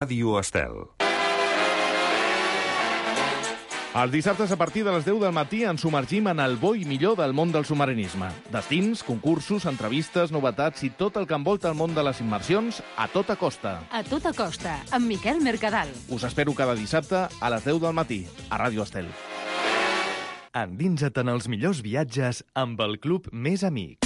Ràdio Estel. Els dissabtes a partir de les 10 del matí ens submergim en el bo i millor del món del submarinisme. Destins, concursos, entrevistes, novetats i tot el que envolta el món de les immersions a tota costa. A tota costa, amb Miquel Mercadal. Us espero cada dissabte a les 10 del matí, a Ràdio Estel. Endinsa't en els millors viatges amb el Club Més Amics.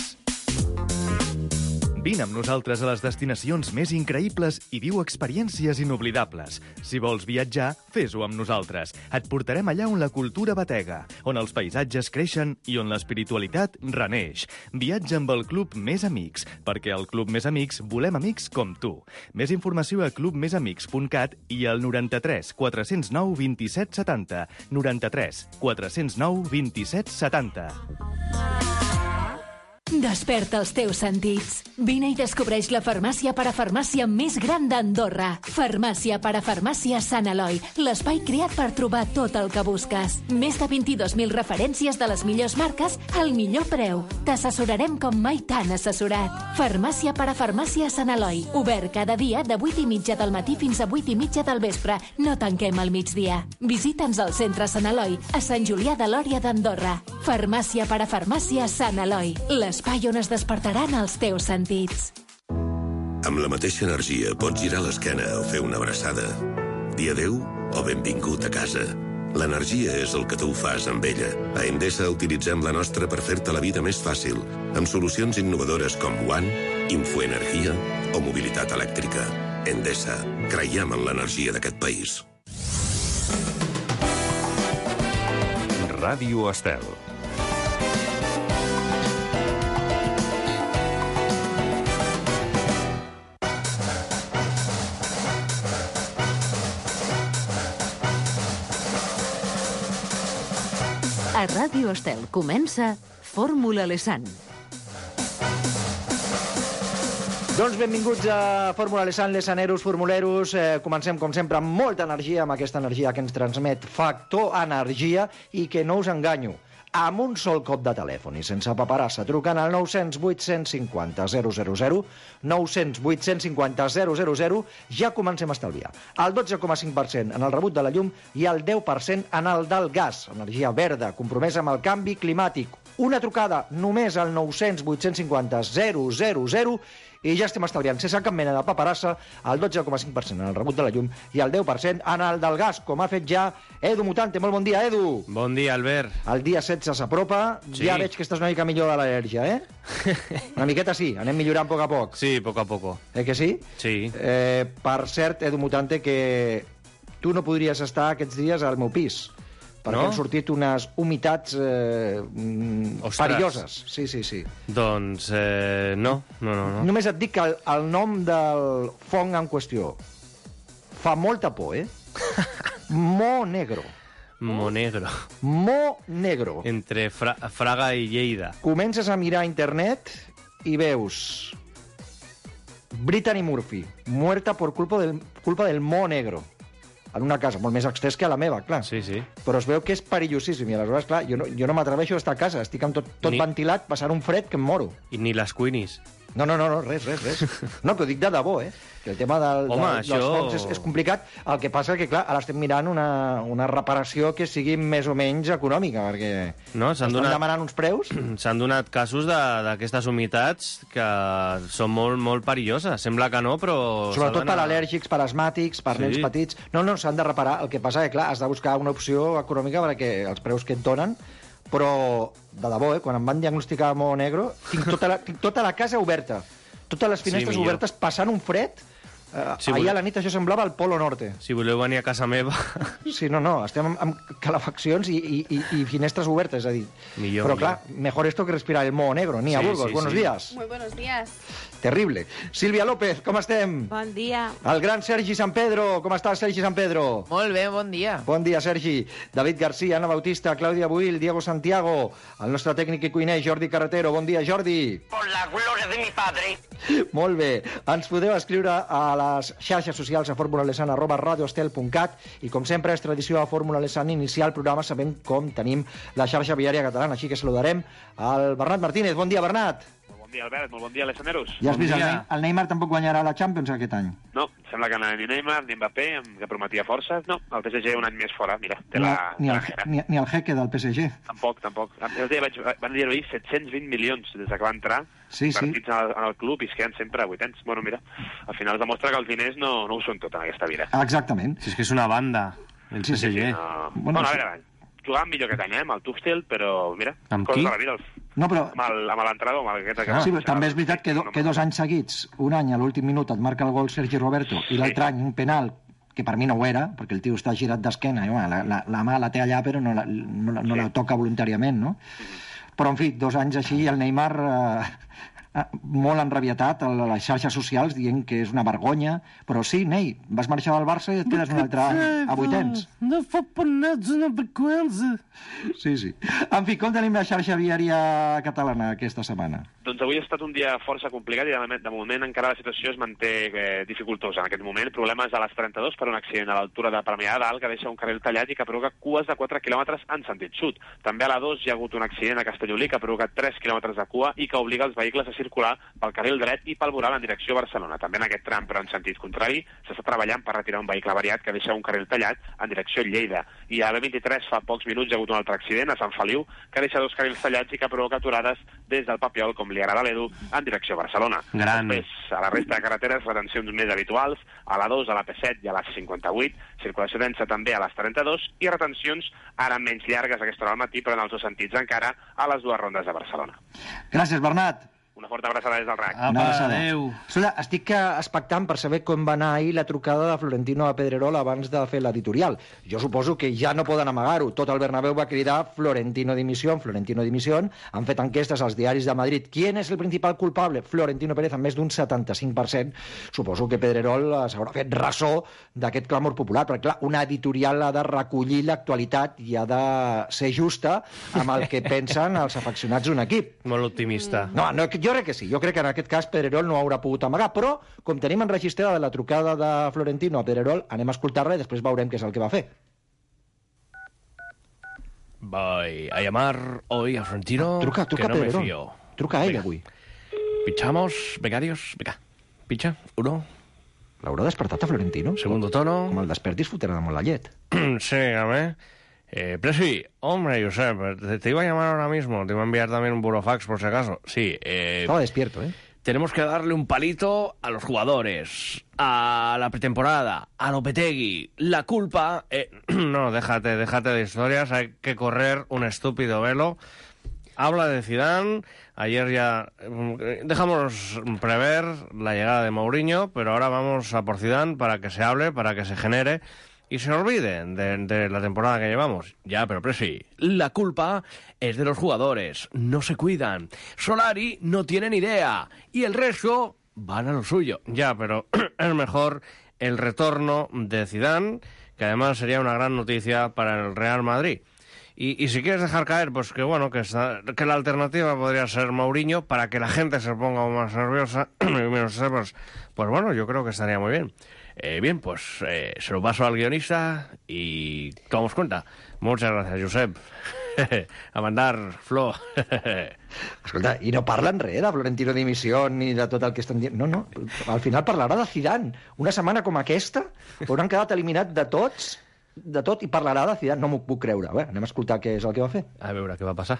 Vine amb nosaltres a les destinacions més increïbles i viu experiències inoblidables. Si vols viatjar, fes-ho amb nosaltres. Et portarem allà on la cultura batega, on els paisatges creixen i on l'espiritualitat reneix. Viatja amb el Club Més Amics, perquè al Club Més Amics volem amics com tu. Més informació a clubmesamics.cat i al 93 409 27 70. 93 409 27 70. Desperta els teus sentits. Vine i descobreix la farmàcia parafarmàcia més gran d'Andorra. Farmàcia parafarmàcia Sant Eloi, l'espai creat per trobar tot el que busques. Més de 22.000 referències de les millors marques al millor preu. T'assessorarem com mai t'han assessorat. Farmàcia parafarmàcia Sant Eloi, obert cada dia de 8:30 del matí fins a 8:30 del vespre. No tanquem al migdia. Visita'ns al centre Sant Eloi, a Sant Julià de Lòria d'Andorra. Farmàcia parafarmàcia Sant Eloi, l'espai on es despertaran els teus sentits. Amb la mateixa energia pots girar l'esquena o fer una abraçada. Dir adéu o benvingut a casa. L'energia és el que tu fas amb ella. A Endesa utilitzem la nostra per fer-te la vida més fàcil, amb solucions innovadores com One, Infoenergia o mobilitat elèctrica. Endesa, creiem en l'energia d'aquest país. Ràdio Estel. A Ràdio Estel comença Fórmula Lesan. Doncs benvinguts a Fórmula Lesan, lesaneros, formuleros. Comencem, com sempre, amb molta energia, amb aquesta energia que ens transmet Factor Energia i que no us enganyo, amb un sol cop de telèfon i sense paperassa, trucant al 900 850 000, 900 850 000, ja comencem a estalviar. El 12,5% en el rebut de la llum i el 10% en el del gas. Energia verda, compromesa amb el canvi climàtic. Una trucada només al 900 850 000 i ja estem estalviant, sense cap mena de paperassa, el 12,5% en el rebut de la llum i el 10% en el del gas, com ha fet ja Edu Mutante. Molt bon dia, Edu. Bon dia, Albert. El dia 16 s'apropa, sí. Ja veig que estàs una mica millor de l'al·lèrgia, Una miqueta sí, anem millorant a poc a poc. Sí, poc a poc. Que sí? Sí. Per cert, Edu Mutante, que tu no podries estar aquests dies al meu pis, perquè han sortit unes humitats perilloses. Sí. Doncs no. Només et dic que el nom del fong en qüestió fa molta por, Mo Negro. Mo Negro. Mo Negro. Entre Fraga i Lleida. Comences a mirar a internet i veus Brittany Murphy, muerta por culpa del Mo Negro. En una casa molt més extès que a la meva, clar. Sí. Però es veu que és perillosíssim. I aleshores, clar, jo no m'atreveixo a estar a casa. Estic amb tot ventilat, passant un fred que em moro. I ni les Queenies. No, res. No, però dic de debò, que el tema dels fongs és complicat. El que passa que, clar, ara estem mirant una reparació que sigui més o menys econòmica, perquè estan demanant uns preus. S'han donat casos d'aquestes humitats que són molt, molt perilloses. Sembla que no, però... Sobretot per al·lèrgics, per asmàtics, per nens petits. No, s'han de reparar. El que passa que, clar, has de buscar una opció econòmica perquè els preus que et donen. Però, de debò, quan em van diagnosticar Mo Negro, tinc tota la casa oberta. Totes les finestres obertes, passant un fred. Ahir a la nit això semblava el Polo Norte. Si voleu venir a casa meva... Sí, no, estem amb calefaccions i finestres obertes, és a dir. Però clar, mejor esto que respirar el Mo Negro. Nia Burgos, buenos días. Muy buenos días. Terrible. Sílvia López, com estem? Bon dia. El gran Sergi San Pedro, com estàs, Sergi San Pedro? Molt bé, bon dia. Bon dia, Sergi. David García, Anna Bautista, Clàudia Buil, Diego Santiago, el nostre tècnic i cuiner, Jordi Carretero. Bon dia, Jordi. Por la gloria de mi padre. Molt bé. Ens podeu escriure a les xarxes socials a formulalesan@radioestel.cat i, com sempre, és tradició a Fórmula Lesan iniciar el programa sabent com tenim la xarxa viària catalana. Així que saludarem al Bernat Martínez. Bon dia, Bernat. dia, Albert. Molt bon dia, Lesaneros. Ja has vist, el Neymar tampoc guanyarà la Champions aquest any. No, sembla que ni Neymar ni Mbappé, que prometia forces. No, el PSG un any més fora, mira. Ni el jeque del PSG. Tampoc. Van dir-ho ahir, 720 milions des que va entrar, partits en el club, i es queden sempre a vuitens. Bueno, mira, al final es demostra que els diners no ho són tot en aquesta vida. Exactament. Si és que és una banda, el PSG. Bueno, a veure, jugàvem millor aquest any, amb el Tuchel, però mira, coses de la vida. No, però... Amb l'entrenador, amb aquest... Sí, però també és veritat que 2 anys seguits, un any a l'últim minut et marca el gol Sergi Roberto, i l'altre any un penal, que per mi no ho era, perquè el tio està girat d'esquena, i la mà la té allà, però no la toca voluntàriament, no? Però, en fi, 2 anys així, el Neymar... molt enrabietat a les xarxes socials dient que és una vergonya, però sí, Ney, vas marxar del Barça i et quedes un altre any a vuitens. No fa per nats una vergüenza. Sí. En fi, com tenim la xarxa viària catalana aquesta setmana? Doncs avui ha estat un dia força complicat i de moment encara la situació es manté dificultosa en aquest moment. Problemes a les 32 per un accident a l'altura de Premià de Dalt que deixa un carril tallat i que provoca cues de 4 quilòmetres en sentit sud. També a la 2 hi ha hagut un accident a Castellolí que ha provocat 3 quilòmetres de cua i que obliga els vehicles a circular pel carril dret i pel voral en direcció a Barcelona. També en aquest tram, però en sentit contrari, s'està treballant per retirar un vehicle variat que deixa un carril tallat en direcció a Lleida. I a B23 fa pocs minuts hi ha hagut un altre accident a Sant Feliu que deixa 2 carrils tallats i que provoca aturades des del Papiol, com li agrada a l'Edu, en direcció a Barcelona. Després, a la resta de carreteres, retencions més habituals, a la 2, a la P7 i a la 58, circulació densa també a les 32 i retencions ara menys llargues a aquesta hora al matí, però en els 2 sentits encara a les 2 rondes de Barcelona. Gràcies, Bernat. Una forta abraçada des del RAC. Adéu. Estic expectant per saber com va anar ahir la trucada de Florentino a Pedrerol abans de fer l'editorial. Jo suposo que ja no poden amagar-ho. Tot el Bernabéu va cridar Florentino dimisión. Han fet enquestes als diaris de Madrid. ¿Quién es el principal culpable? Florentino Pérez, amb més d'un 75%. Suposo que Pedrerol s'haurà fet ressò d'aquest clamor popular, perquè clar, una editorial ha de recollir l'actualitat i ha de ser justa amb el que pensen els afeccionats d'un equip. Molt optimista. No, jo crec que sí. Jo crec que en aquest cas Pedrerol no haurà pogut amagar, però com tenim enregistrada la trucada de Florentino a Pedrerol, anem a escoltar-la i després veurem què és el que va fer. Voy a llamar hoy a Florentino. Truca que no Pedrerol. me fío. Truca a ell avui. Pinchamos, becarios. Venga, pincha. 1. L'haurà despertat a Florentino? Segundo tono. Com el despertis fotrà damunt la llet. Sí, dígame. Presi, hombre, Josep, te iba a llamar ahora mismo. Te iba a enviar también un burofax por si acaso. Sí, estaba despierto, ¿eh? Tenemos que darle un palito a los jugadores, a la pretemporada, a Lopetegui. La culpa... No, déjate de historias. Hay que correr un estúpido velo. Habla de Zidane. Ayer ya dejamos prever la llegada de Mourinho, pero ahora vamos a por Zidane para que se hable, para que se genere y se olviden de la temporada que llevamos. Ya, pero Presi, la culpa es de los jugadores. No se cuidan. Solari no tiene ni idea. Y el resto van a lo suyo. Ya, pero es mejor el retorno de Zidane, que además sería una gran noticia para el Real Madrid. Y si quieres dejar caer, pues que bueno, que la alternativa podría ser Mourinho, para que la gente se ponga más nerviosa y menos pues bueno, yo creo que estaría muy bien. Bien, pues se lo paso al guionista y tomamos cuenta. Muchas gracias, Josep. A mandar, Flo. Escolta, i no parlen res de Florentino dimissió ni de tot el que estan dient. No, al final parlarà de Zidane. Una setmana com aquesta, on han quedat eliminats de tot i parlarà de Zidane. No m'ho puc creure. Bé, anem a escoltar què és el que va fer. A veure què va passar.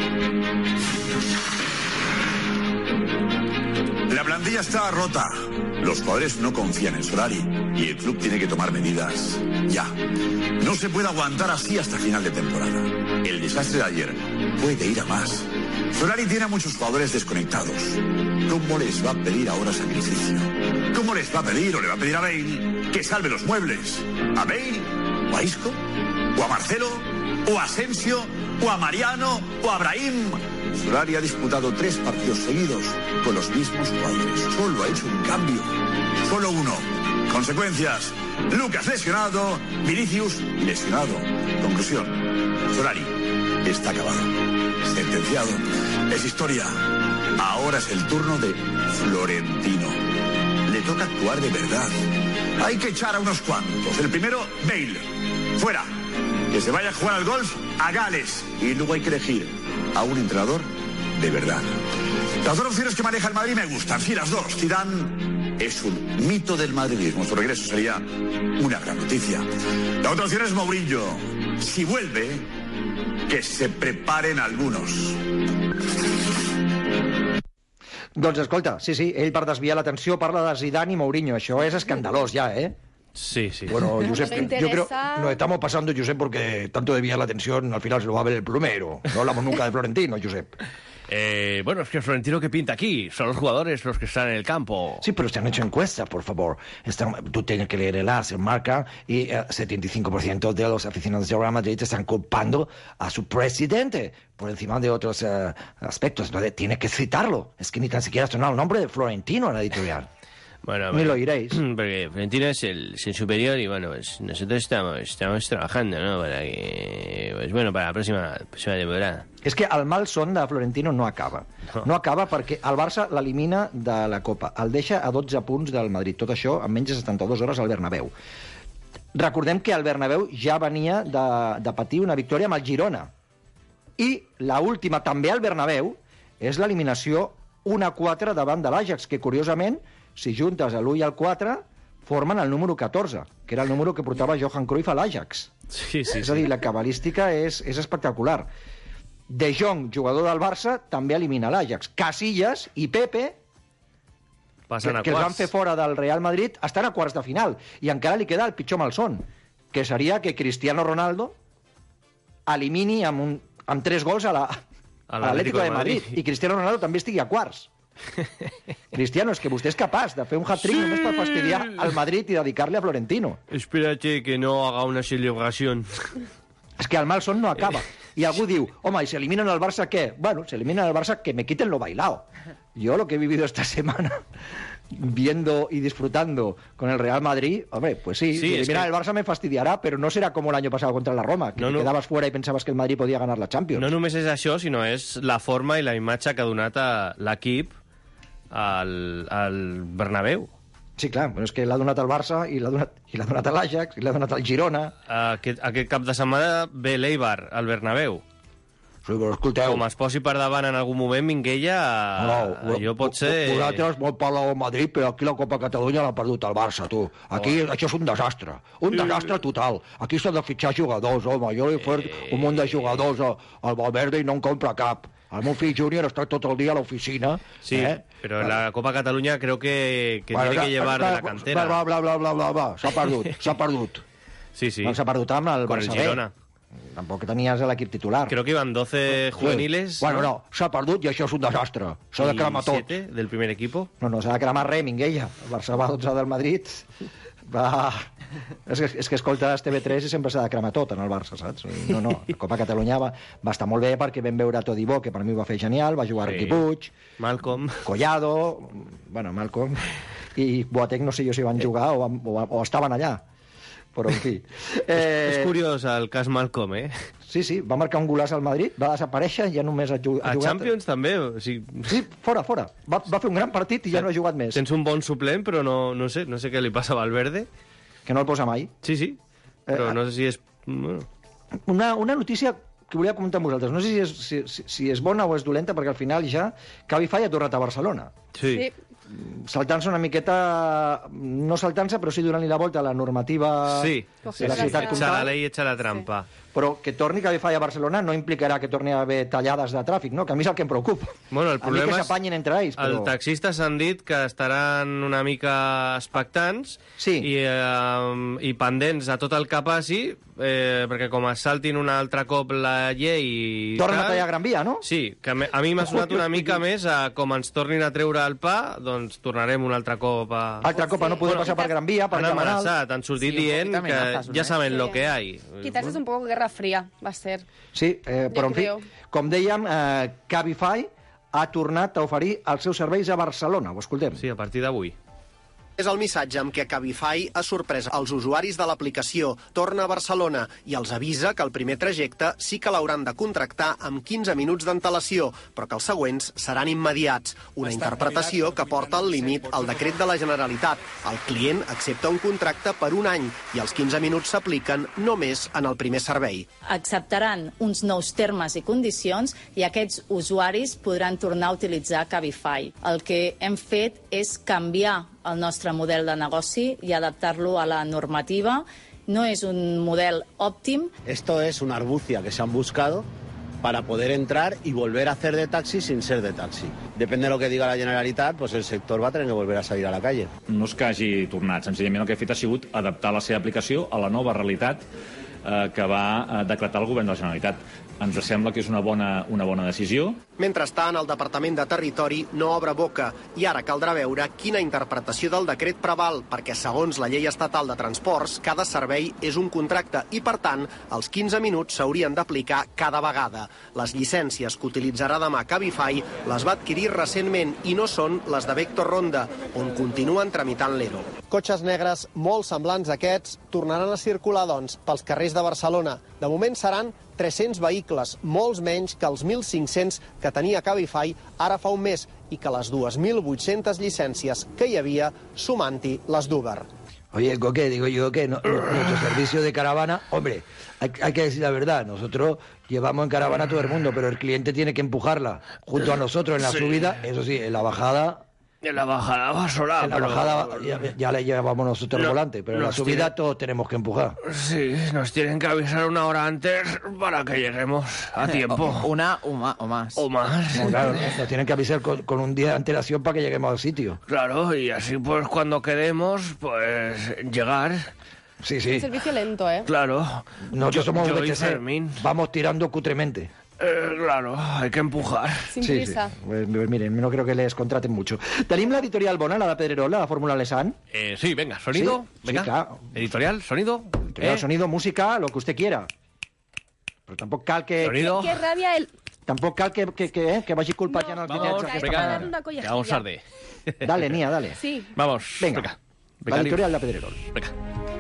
La plantilla está rota. Los jugadores no confían en Solari y el club tiene que tomar medidas ya. No se puede aguantar así hasta final de temporada. El desastre de ayer puede ir a más. Solari tiene a muchos jugadores desconectados. ¿Cómo les va a pedir ahora sacrificio? ¿Cómo les va a pedir o le va a pedir a Bale que salve los muebles? ¿A Bale? ¿O a Isco? ¿O a Marcelo? ¿O a Asensio? ¿O a Mariano? ¿O a Brahim? Solari ha disputado 3 partidos seguidos con los mismos jugadores. Solo ha hecho un cambio. Solo uno. Consecuencias. Lucas lesionado, Vinicius lesionado. Conclusión. Solari está acabado. Sentenciado. Es historia. Ahora es el turno de Florentino. Le toca actuar de verdad. Hay que echar a unos cuantos. El primero, Bale. Fuera. Que se vaya a jugar al golf a Gales. Y luego hay que elegir a un entrenador de verdad. Las dos opciones que maneja el Madrid me gustan, sí, las dos. Zidane es un mito del madridismo. Su regreso sería una gran noticia. La otra opción es Mourinho. Si vuelve, que se preparen algunos. Doncs escolta, sí, ell per desviar l'atenció parla de Zidane i Mourinho. Això és escandalós ja, ¿eh? Sí. Bueno, Josep, No yo creo interesa. nos estamos pasando, Josep, porque tanto desviar la atención al final se lo va a ver el plumero. No hablamos nunca de Florentino, Josep. Bueno, es que Florentino que pinta aquí. Son los jugadores los que están en el campo. Sí, pero se han hecho encuestas, por favor. Tú tienes que leer el AS, el Marca, y 75% de los aficionados de Real Madrid están culpando a su presidente por encima de otros aspectos. Entonces, tienes que citarlo. Es que ni tan siquiera ha sonado el nombre de Florentino en la editorial. Bueno, Ni lo iréis. Porque Florentino es el superior y bueno, pues nosotros estamos trabajando, ¿no? Para que, pues bueno, para la próxima temporada. És que el mal son de Florentino no acaba. No acaba perquè el Barça l'elimina de la Copa. El deixa a 12 punts del Madrid. Tot això en menys de 72 hores al Bernabéu. Recordem que el Bernabéu ja venia de patir una victòria amb el Girona. I l'última, també al Bernabéu, és l'eliminació 1-4 davant de l'Ajax, que curiosament, si juntes l'1 i el 4, formen el número 14, que era el número que portava Johan Cruyff a l'Ajax. Sí. És a dir, la cabalística és espectacular. De Jong, jugador del Barça, també elimina l'Ajax. Casillas i Pepe, que els van fer fora del Real Madrid, estan a quarts de final. I encara li queda el pitjor malson, que seria que Cristiano Ronaldo elimini amb 3 gols a l'Atlético de Madrid. I Cristiano Ronaldo també estigui a quarts. Cristiano, és que vostè és capaç de fer un hat-trick només per fastidiar al Madrid i dedicar-li a Florentino. Espérate que no haga una celebración. És que el mal son no acaba. Y algú diu, home, ¿y se eliminan al Barça qué? Bueno, se eliminan al Barça que me quiten lo bailado. Yo lo que he vivido esta semana, viendo y disfrutando con el Real Madrid, hombre, pues sí, si eliminan el Barça me fastidiará, pero no será como el año pasado contra la Roma, que quedabas fuera y pensabas que el Madrid podía ganar la Champions. No només és això, sinó és la forma i la imatge que ha donat a l'equip al Bernabéu. Sí, clar, però és que l'ha donat al Barça i l'ha donat a l'Ajax i l'ha donat al Girona. Aquest cap de setmana ve l'Eibar al Bernabéu. Sí, però escolteu... Com es posi per davant en algun moment, Minguella, allò pot ser... Vosaltres molt parleu del Madrid, però aquí la Copa Catalunya l'ha perdut el Barça, tu. Aquí això és un desastre. Un desastre total. Aquí s'ha de fitxar jugadors, home. Jo li he fet un munt de jugadors al Valverde i no en compra cap. El meu fill júnior està tot el dia a l'oficina. Sí, però la Copa Catalunya creo que tiene que llevar de la cantera. Bla, s'ha perdut. Sí. S'ha perdut amb el Barça B. Girona. Tampoc tenies l'equip titular. Creo que iban 12 juveniles. Bueno, no, s'ha perdut i això és un desastre. S'ha de cremar tot. ¿7 del primer equipo? No, s'ha de cremar res, Minguella. El Barça va 12 del Madrid. És que escoltes TV3 i sempre s'ha de cremar tot en el Barça, saps? No, la Copa Catalunya va estar molt bé perquè vam veure Todibó, que per mi va fer genial, va jugar Riqui Puig, Malcolm, Collado, Malcolm, i Boateng no sé jo si van jugar o estaven allà, però en fi. És curiós el cas Malcolm, eh? Sí, va marcar un golaç al Madrid, va desaparèixer i ja només ha jugat... A Champions també, o sigui... Sí, fora. Va fer un gran partit i ja no ha jugat més. Tens un bon suplent, però no sé què li passa a Valverde. Que no el posa mai. Sí, però no sé si és... Una notícia que volia comentar amb vosaltres. No sé si és bona o és dolenta, perquè al final ja Cabify ha tornat a Barcelona. Sí. Saltant-se una miqueta... No saltant-se, però sí donant-li la volta a la normativa de la ciutat comtal. Echa la ley, echa la trampa. Però que torni Cabify a Barcelona no implicarà que torni a haver tallades de tràfic, no? Que a mi és el que em preocupa. Bueno, el problema a mi que s'apanyin entre ells, però... Els taxistes han dit que estaran una mica expectants i pendents a tot el que passi, perquè com es saltin un altre cop la llei... Tornen a tallar Gran Via, no? Sí, que a mi m'ha sonat una mica més a com ens tornin a treure el pa, doncs tornarem un altre cop a... Altre cop a no poder passar per Gran Via, per Camanal. Han amenaçat, han sortit dient que ja saben lo que hay. Quizás es un poco guerra fría, va a ser. Sí, però en fi, com dèiem, Cabify ha tornat a oferir els seus serveis a Barcelona. Ho escoltem. Sí, a partir d'avui. És el missatge amb què Cabify ha sorprès els usuaris de l'aplicació, torna a Barcelona i els avisa que el primer trajecte sí que l'hauran de contractar amb 15 minuts d'antelació, però que els següents seran immediats. Una interpretació que porta al límit el decret de la Generalitat. El client accepta un contracte per un any i els 15 minuts s'apliquen només en el primer servei. Acceptaran uns nous termes i condicions i aquests usuaris podran tornar a utilitzar Cabify. El que hem fet és canviar el nostre model de negoci i adaptar-lo a la normativa. No és un model òptim. Esto es una argucia que se han buscado para poder entrar y volver a hacer de taxi sin ser de taxi. Depende de lo que diga la Generalitat, pues el sector va a tener que volver a salir a la calle. No és que hagi tornat, senzillament el que ha fet ha sigut adaptar la seva aplicació a la nova realitat que va decretar el govern de la Generalitat. Ens sembla que és una bona decisió. Mentrestant, el Departament de Territori no obre boca i ara caldrà veure quina interpretació del decret preval, perquè segons la llei estatal de transports, cada servei és un contracte i, per tant, els 15 minuts s'haurien d'aplicar cada vegada. Les llicències que utilitzarà demà Cabify les va adquirir recentment i no són les de Vector Ronda, on continuen tramitant l'ERO. Cotxes negres molt semblants a aquests tornaran a circular, doncs, pels carrers de Barcelona. De moment seran 300 vehicles, molts menys que els 1.500 que tenia Cabify ara fa un mes i que les 2.800 llicències que hi havia sumant-hi les d'Uber. Oye, Coque, digo yo que nuestro servicio de caravana, hombre, hay que decir la verdad, nosotros llevamos en caravana a todo el mundo, pero el cliente tiene que empujarla junto a nosotros en la subida, eso sí, en la bajada... En la bajada va sola. En la bajada ya le llevamos nosotros el volante, pero en la subida todos tenemos que empujar. Sí, nos tienen que avisar una hora antes para que lleguemos a tiempo. Una o más. O más. No, claro, nos tienen que avisar con un día de antelación para que lleguemos al sitio. Claro, y así pues cuando queremos, pues llegar... Sí. Un servicio lento, ¿eh? Claro. Nosotros somos VTC, vamos tirando cutremente. Claro, hay que empujar. Sin prisa. Sí. Pues, miren, no creo que les contraten mucho. ¿Tenim l'editorial bona, la de Pedrerol, la Fórmula Lesan? Sí, venga, sonido. Sí, venga. sí, claro. Editorial, sonido. Sonido, música, lo que usted quiera. Però tampoc cal que... Sonido. Qué rabia el... Tampoc cal que vagi culpant ja els Vamos, clients. vamos tarde. Dale, Nia, dale. Sí. Vamos, venga. La editorial de Pedrerol. Venga.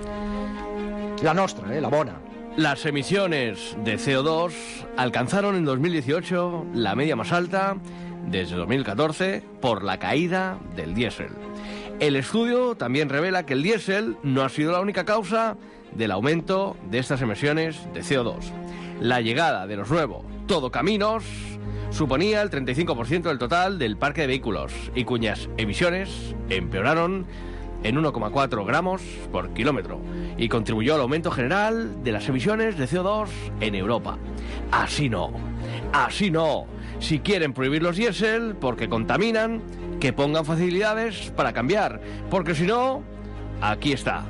La nostra, la bona. Las emisiones de CO2 alcanzaron en 2018 la media más alta desde 2014 por la caída del diésel. El estudio también revela que el diésel no ha sido la única causa del aumento de estas emisiones de CO2. La llegada de los nuevos todocaminos suponía el 35% del total del parque de vehículos y cuyas emisiones empeoraron en 1,4 gramos por kilómetro y contribuyó al aumento general de las emisiones de CO2 en Europa. Así no. Si quieren prohibir los diésel porque contaminan, que pongan facilidades para cambiar, porque si no, aquí está.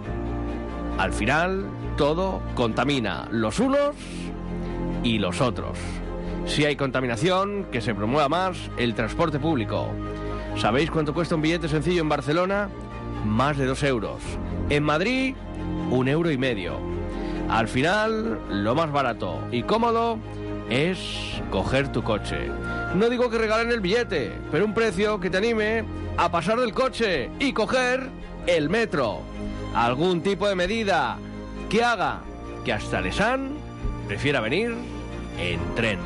Al final, todo contamina, los unos y los otros. Si hay contaminación, que se promueva más el transporte público. ¿Sabéis cuánto cuesta un billete sencillo en Barcelona? Más de 2 euros. En Madrid, 1,5 €. Al final, lo más barato y cómodo es coger tu coche. No digo que regalen el billete, pero un precio que te anime a pasar del coche y coger el metro. Algún tipo de medida que haga que hasta Lesan prefiera venir en tren.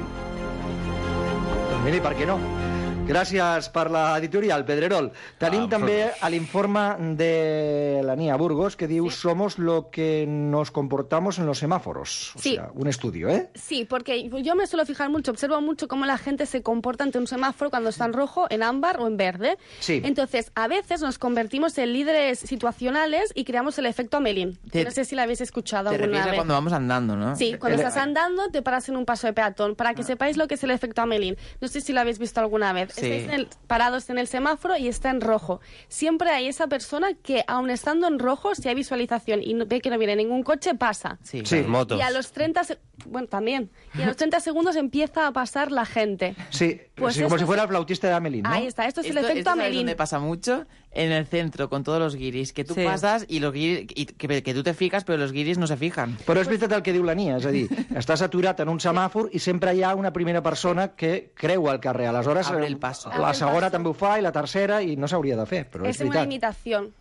Pues mira, ¿y per què no? Gràcies per l'editorial, Pedrerol. Tenim també l'informe de la Nia Burgos, que diu somos lo que nos comportamos en los semáforos. O sea, un estudio, ¿eh? Sí, porque yo me suelo fijar mucho, observo mucho cómo la gente se comporta ante un semáforo cuando está en rojo, en ámbar o en verde. Sí. Entonces, a veces nos convertimos en líderes situacionales y creamos el efecto Amelín. No sé si lo habéis escuchado alguna vez. Cuando vamos andando, ¿no? Sí, cuando estás andando te paras en un paso de peatón, para que sepáis lo que es el efecto Amelín. No sé si lo habéis visto alguna vez. Sí. Estáis parados en el semáforo y está en rojo. Siempre hay esa persona que, aun estando en rojo, si hay visualización y ve que no viene ningún coche, pasa. Sí. Las motos. Y a los 30 también. Y a los 30 segundos empieza a pasar la gente. Sí, Pues sí, como esto si fuera el flautista de Amelín, ¿no? Ahí está, esto es el efecto ¿sabes Amelín. dónde pasa mucho? En el centro, con todos los guiris. Que tú pasas y los guiris, que tú te fijas, però els guiris no se fijan. Però és veritat el que diu la Nia, és a dir, estàs aturat en un semàfor i sempre hi ha una primera persona que creua el carrer. Aleshores, Abre el paso. la segona també ho fa i la tercera, i no s'hauria de fer, però és Es una veritat. imitación.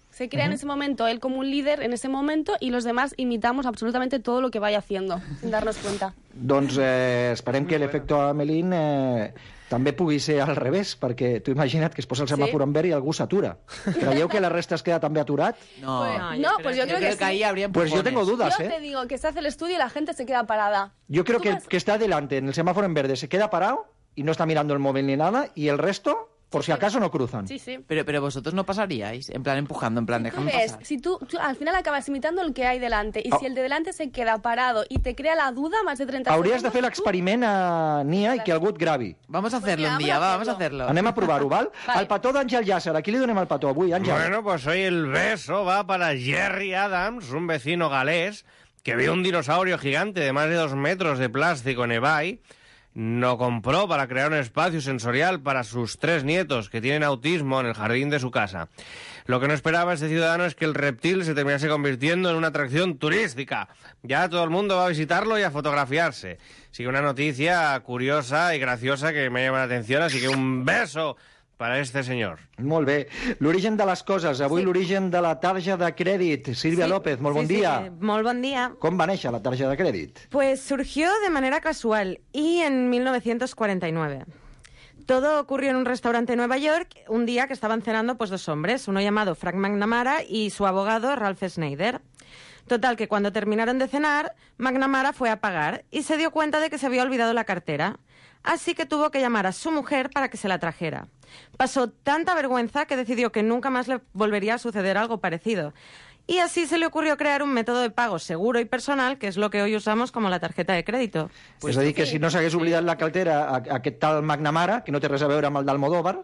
Se crea en ese momento él como un líder en ese momento y los demás imitamos absolutamente todo lo que vaya haciendo, sin darnos cuenta. Doncs esperem que l'efecte Amelín també pugui ser al revés, perquè tu imagina't que es posa el semàfor en verd i algú s'atura. Creieu que la resta es queda també aturat? No, pues yo creo que sí. ahí habría Pues yo tengo dudas, Yo te digo que se hace el estudio y la gente se queda parada. Yo creo que está adelante en el semáforo en verde se queda parado y no está mirando el móvil ni nada, y el resto, por si acaso, no cruzan. Sí, sí. Pero vosotros no pasaríais, en plan empujando, en plan déjame pasar. Si tú al final acabas imitando el que hay delante, y si el de delante se queda parado y te crea la duda más de 30 Hauries de fer l'experiment a Nia i que algú et gravi. Vamos a hacerlo un día, vamos a hacerlo. Anem a provar-ho, val? Vale. El petó d'Àngel Llàcer. A qui li donem el petó avui, Àngel? Bueno, pues hoy el beso va para Jerry Adams, un vecino galés que vio un dinosaurio gigante de más de 2 metros de plástico en eBay. Lo compró para crear un espacio sensorial para sus 3 nietos que tienen autismo en el jardín de su casa. Lo que no esperaba este ciudadano es que el reptil se terminase convirtiendo en una atracción turística. Ya todo el mundo va a visitarlo y a fotografiarse. Así que una noticia curiosa y graciosa que me llama la atención, así que un beso para este señor. Molt bé. L'origen de les coses. Avui l'origen de la tarja de crèdit. Sílvia López, molt bon dia. Molt bon dia. Com va néixer la tarja de crèdit? Pues surgió de manera casual y en 1949. Todo ocurrió en un restaurante en Nueva York un día que estaban cenando pues 2 hombres, uno llamado Frank McNamara y su abogado Ralph Schneider. Total, que cuando terminaron de cenar, McNamara fue a pagar y se dio cuenta de que se había olvidado la cartera. Así que tuvo que llamar a su mujer para que se la trajera. Pasó tanta vergüenza que decidió que nunca más le volvería a suceder algo parecido. Y así se le ocurrió crear un método de pago seguro y personal, que es lo que hoy usamos como la tarjeta de crédito. Pues és a dir, que si no s'hagués oblidat la cartera aquest tal McNamara, que no té res a veure amb el d'Almodóvar,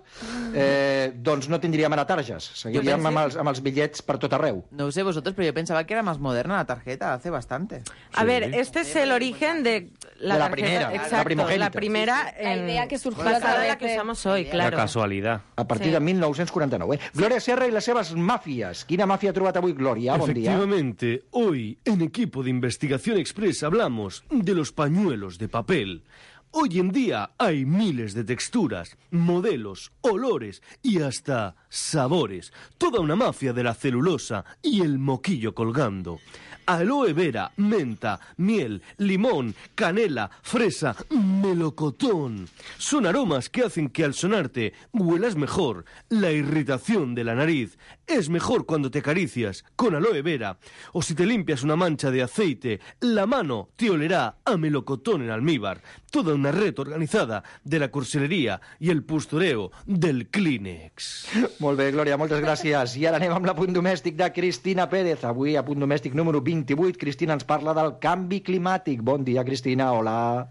doncs no tindríem ara targes. Seguiríem amb els bitllets per tot arreu. No sé vosotros, pero yo pensaba que era más moderna la tarjeta, hace bastante. A ver, este es el origen de la tarjeta. Primera, exacto, la primogénita. La primera La idea que surgió basada en la que usamos hoy, claro. La casualidad. A partir de 1949. Glòria Serra i les seves màfies. Quina màfia ha trobat avui Glòria? Bon dia. Efectivamente, hoy en Equipo de Investigación Express hablamos de los pañuelos de papel. Hoy en día hay miles de texturas, modelos, olores y hasta sabores. Toda una mafia de la celulosa y el moquillo colgando. Aloe vera, menta, miel, limón, canela, fresa, melocotón. Son aromas que hacen que al sonarte huelas mejor. La irritación de la nariz es mejor cuando te acaricias con aloe vera. O si te limpias una mancha de aceite, la mano te olerá a melocotón en almíbar. Toda una red organizada de la cursilería y el postureo del Kleenex. Molt bé, Glòria, moltes gràcies. I ara anem amb l'apunt domèstic de Cristina Pérez. Avui, apunt domèstic número 28. Cristina ens parla del canvi climàtic. Bon dia, Cristina, hola.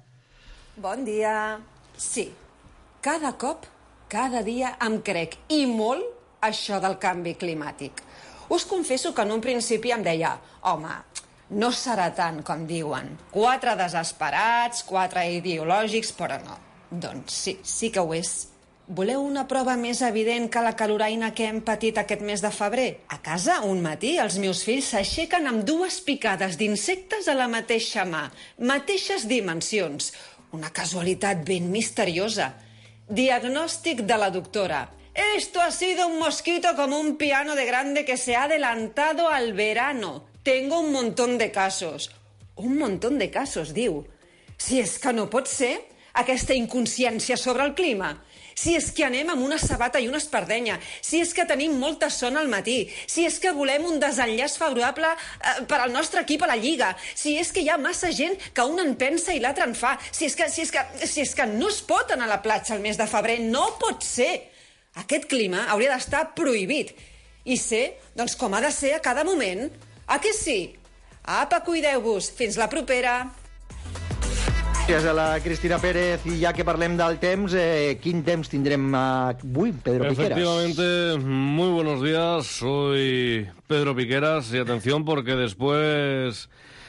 Bon dia. Sí, cada cop, cada dia em crec, i molt, això del canvi climàtic. Us confesso que en un principi em deia, home, no serà tant com diuen. 4 desesperats, 4 ideològics, però no. Doncs sí, sí que ho és. Voleu una prova més evident que la caloraina que hem patit aquest mes de febrer? A casa, un matí, els meus fills s'aixequen amb 2 picades d'insectes a la mateixa mà, mateixes dimensions. Una casualitat ben misteriosa. Diagnòstic de la doctora. Esto ha sido un mosquito como un piano de grande que se ha adelantado al verano. Tengo un montón de casos. Un montón de casos, diu. Si és que no pot ser aquesta inconsciència sobre el clima. Si és que anem amb una sabata i una espardenya, si és que tenim molta son al matí, si és que volem un desenllaç favorable per al nostre equip a la Lliga, si és que hi ha massa gent que un en pensa i l'altre en fa, si és que no es pot anar a la platja el mes de febrer, no pot ser. Aquest clima hauria d'estar prohibit i ser, doncs, com ha de ser a cada moment. A què sí? Apa, cuideu-vos. Fins la propera. Gràcies a la Cristina Pérez. I ja que parlem del temps, quin temps tindrem avui, Pedro Piqueras? Efectivamente, muy buenos días. Soy Pedro Piqueras y atención porque después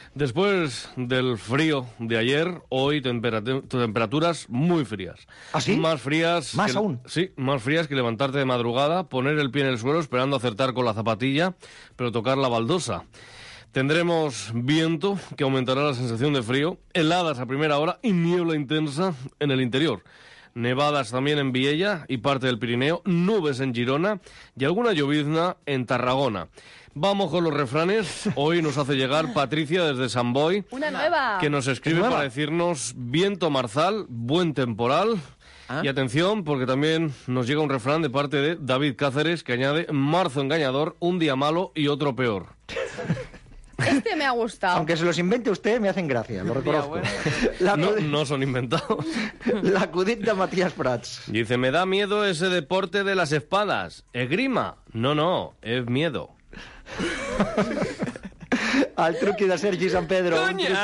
del frío de ayer, hoy temperaturas muy frías. ¿Ah, sí? Más frías. ¿Más aún? Sí, más frías que levantarte de madrugada, poner el pie en el suelo esperando acertar con la zapatilla, pero tocar la baldosa. Tendremos viento que aumentará la sensación de frío, heladas a primera hora y niebla intensa en el interior. nevadas también en Viella y parte del Pirineo, nubes en Girona y alguna llovizna en Tarragona. Vamos con los refranes. Hoy nos hace llegar Patricia desde San Boi, Una nueva. que nos escribe para decirnos viento marzal, buen temporal. Y atención, porque también nos llega un refrán de parte de David Cáceres que añade marzo engañador, un día malo y otro peor. Este me ha gustado. Aunque se los invente usted, me hacen gracia, lo reconozco. No son inventados. L'acudit de Matías Prats. Dice, me da miedo ese deporte de las espadas. ¿Esgrima? No, es miedo. Al truqui de Sergi San Pedro.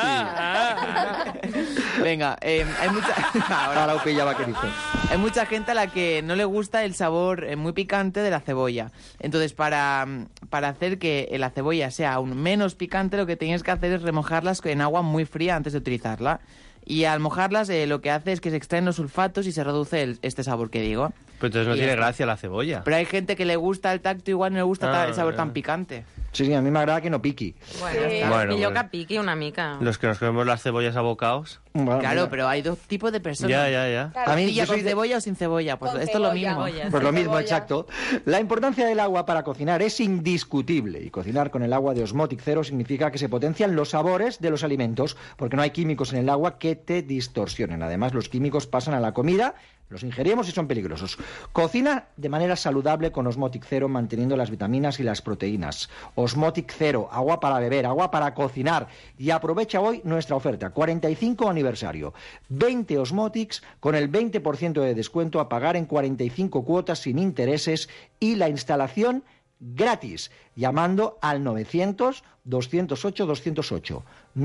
Venga, hay mucha... Ahora lo pillaba que dice. Hay mucha gente a la que no le gusta el sabor muy picante de la cebolla. Entonces, para hacer que la cebolla sea aún menos picante, lo que tienes que hacer es remojarlas en agua muy fría antes de utilizarla. Y al mojarlas, lo que hace es que se extraen los sulfatos y se reduce este sabor que digo. Pero entonces no tiene gracia la cebolla. Pero hay gente que le gusta el tacto, igual no le gusta el sabor tan picante. Sí, a mí m'agrada que no piqui. Bueno, millor que piqui una mica. Los que nos comemos las cebollas a bocaos. Claro, pero hay dos tipos de personas. Ya. A mí, ¿Con cebolla o sin cebolla? Pues esto es lo mismo. Pues lo mismo, exacto. La importancia del agua para cocinar es indiscutible. Y cocinar con el agua de Osmotic Zero significa que se potencian los sabores de los alimentos, porque no hay químicos en el agua que te distorsionen. Además, los químicos pasan a la comida, los ingerimos y son peligrosos. Cocina de manera saludable con Osmotic Zero, manteniendo las vitaminas y las proteínas. Osmotic Zero, agua para beber, agua para cocinar. Y aprovecha hoy nuestra oferta, 45 aniversario. 20 Osmotics con el 20% de descuento a pagar en 45 cuotas sin intereses y la instalación gratis, llamando al 900-208-208,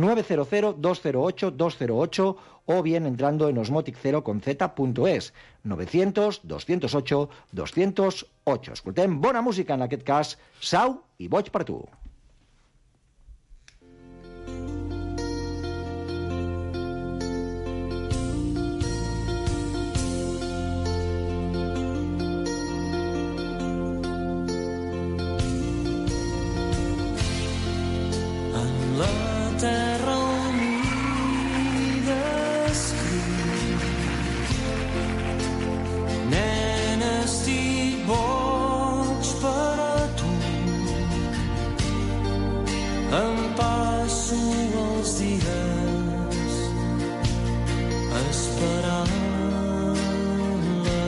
900-208-208 o bien entrando en osmotic0.z.es, 900-208-208. Escoltem bona música, en aquest cas, Sau i Boig per tu. Terra unida escriu, nena, estic boig per a tu. Em passo els dies esperant la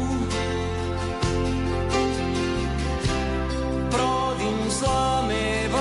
la meva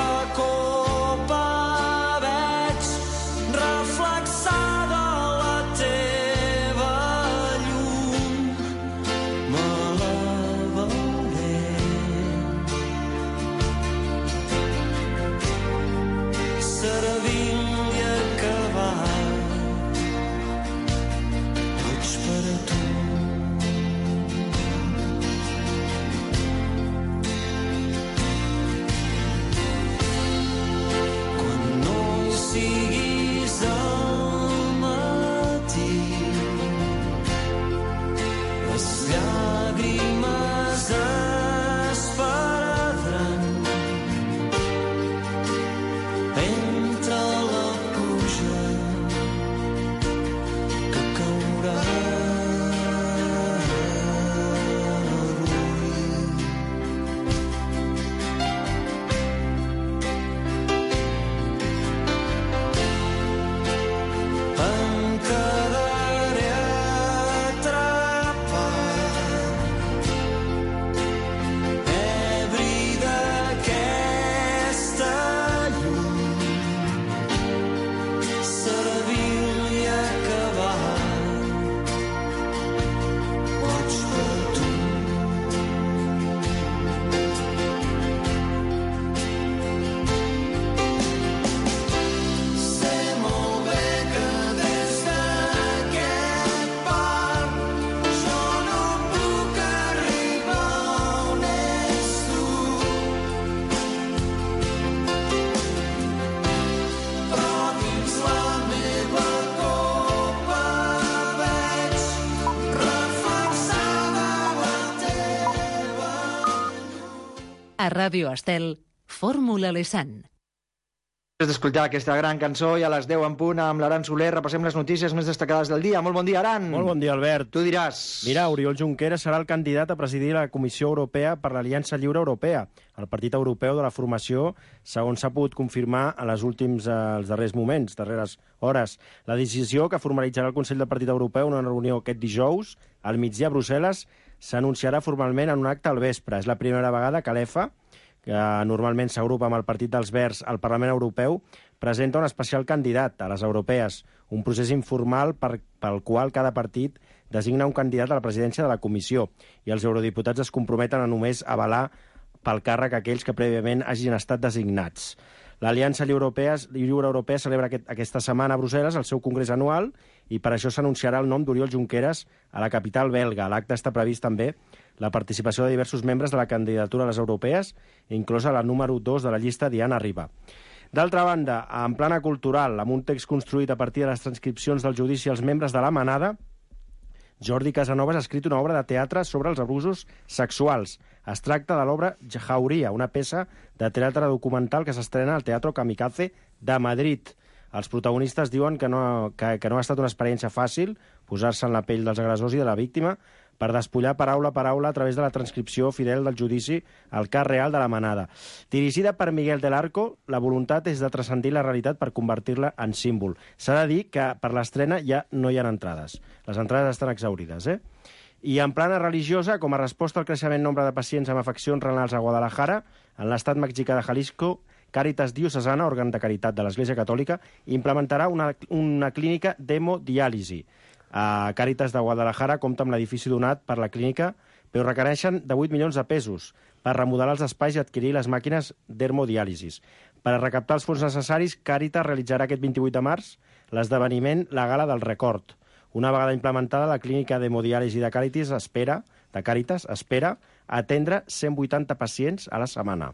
A Ràdio Estel, Fórmula Lesan. Després d'escoltar aquesta gran cançó i a les 10 en punt amb l'Aran Soler repassem les notícies més destacades del dia. Molt bon dia, Aran. Molt bon dia, Albert. Tu diràs. Mira, Oriol Junqueras serà el candidat a presidir la Comissió Europea per l'Aliança Lliure Europea, el partit europeu de la formació, segons s'ha pogut confirmar en els darrers moments, darreres hores. La decisió que formalitzarà el Consell del Partit Europeu en una reunió aquest dijous, al migdia a Brussel·les, s'anunciarà formalment en un acte al vespre. És la primera vegada que l'EFA, que normalment s'agrupa amb el Partit dels Verds al Parlament Europeu, presenta un especial candidat a les europees, un procés informal pel qual cada partit designa un candidat a la presidència de la comissió i els eurodiputats es comprometen a només avalar pel càrrec aquells que prèviament hagin estat designats. L'Aliança Lliure Europea celebra aquesta setmana a Brussel·les el seu congrés anual i per això s'anunciarà el nom d'Oriol Junqueras a la capital belga. A l'acte està previst també la participació de diversos membres de la candidatura a les europees, inclosa la número 2 de la llista, Diana Riba. D'altra banda, en plana cultural, amb un text construït a partir de les transcripcions del judici als membres de la Manada, Jordi Casanovas ha escrit una obra de teatre sobre els abusos sexuals. Es tracta de l'obra Jauria, una peça de teatre documental que s'estrena al Teatro Kamikaze de Madrid. Els protagonistes diuen que no ha estat una experiència fàcil posar-se en la pell dels agressors i de la víctima per despullar paraula a paraula a través de la transcripció fidel del judici al cas real de la Manada. Dirigida per Miguel del Arco, la voluntat és de transcendir la realitat per convertir-la en símbol. S'ha de dir que per l'estrena ja no hi ha entrades. Les entrades estan exhaurides, I en plana religiosa, com a resposta al creixement nombre de pacients amb afeccions renals a Guadalajara, en l'estat mexicà de Jalisco, Càritas Diocesana, òrgan de caritat de l'Església Catòlica, implementarà una clínica d'hemodiàlisi. A Càritas de Guadalajara compta amb l'edifici donat per la clínica, però requereixen de 8 milions de pesos per remodelar els espais i adquirir les màquines d'hemodiàlisis. Per a recaptar els fons necessaris, Càritas realitzarà aquest 28 de març l'esdeveniment La Gala del Record. Una vegada implementada, la clínica d'hemodiàlisi de Càritas espera atendre 180 pacients a la setmana.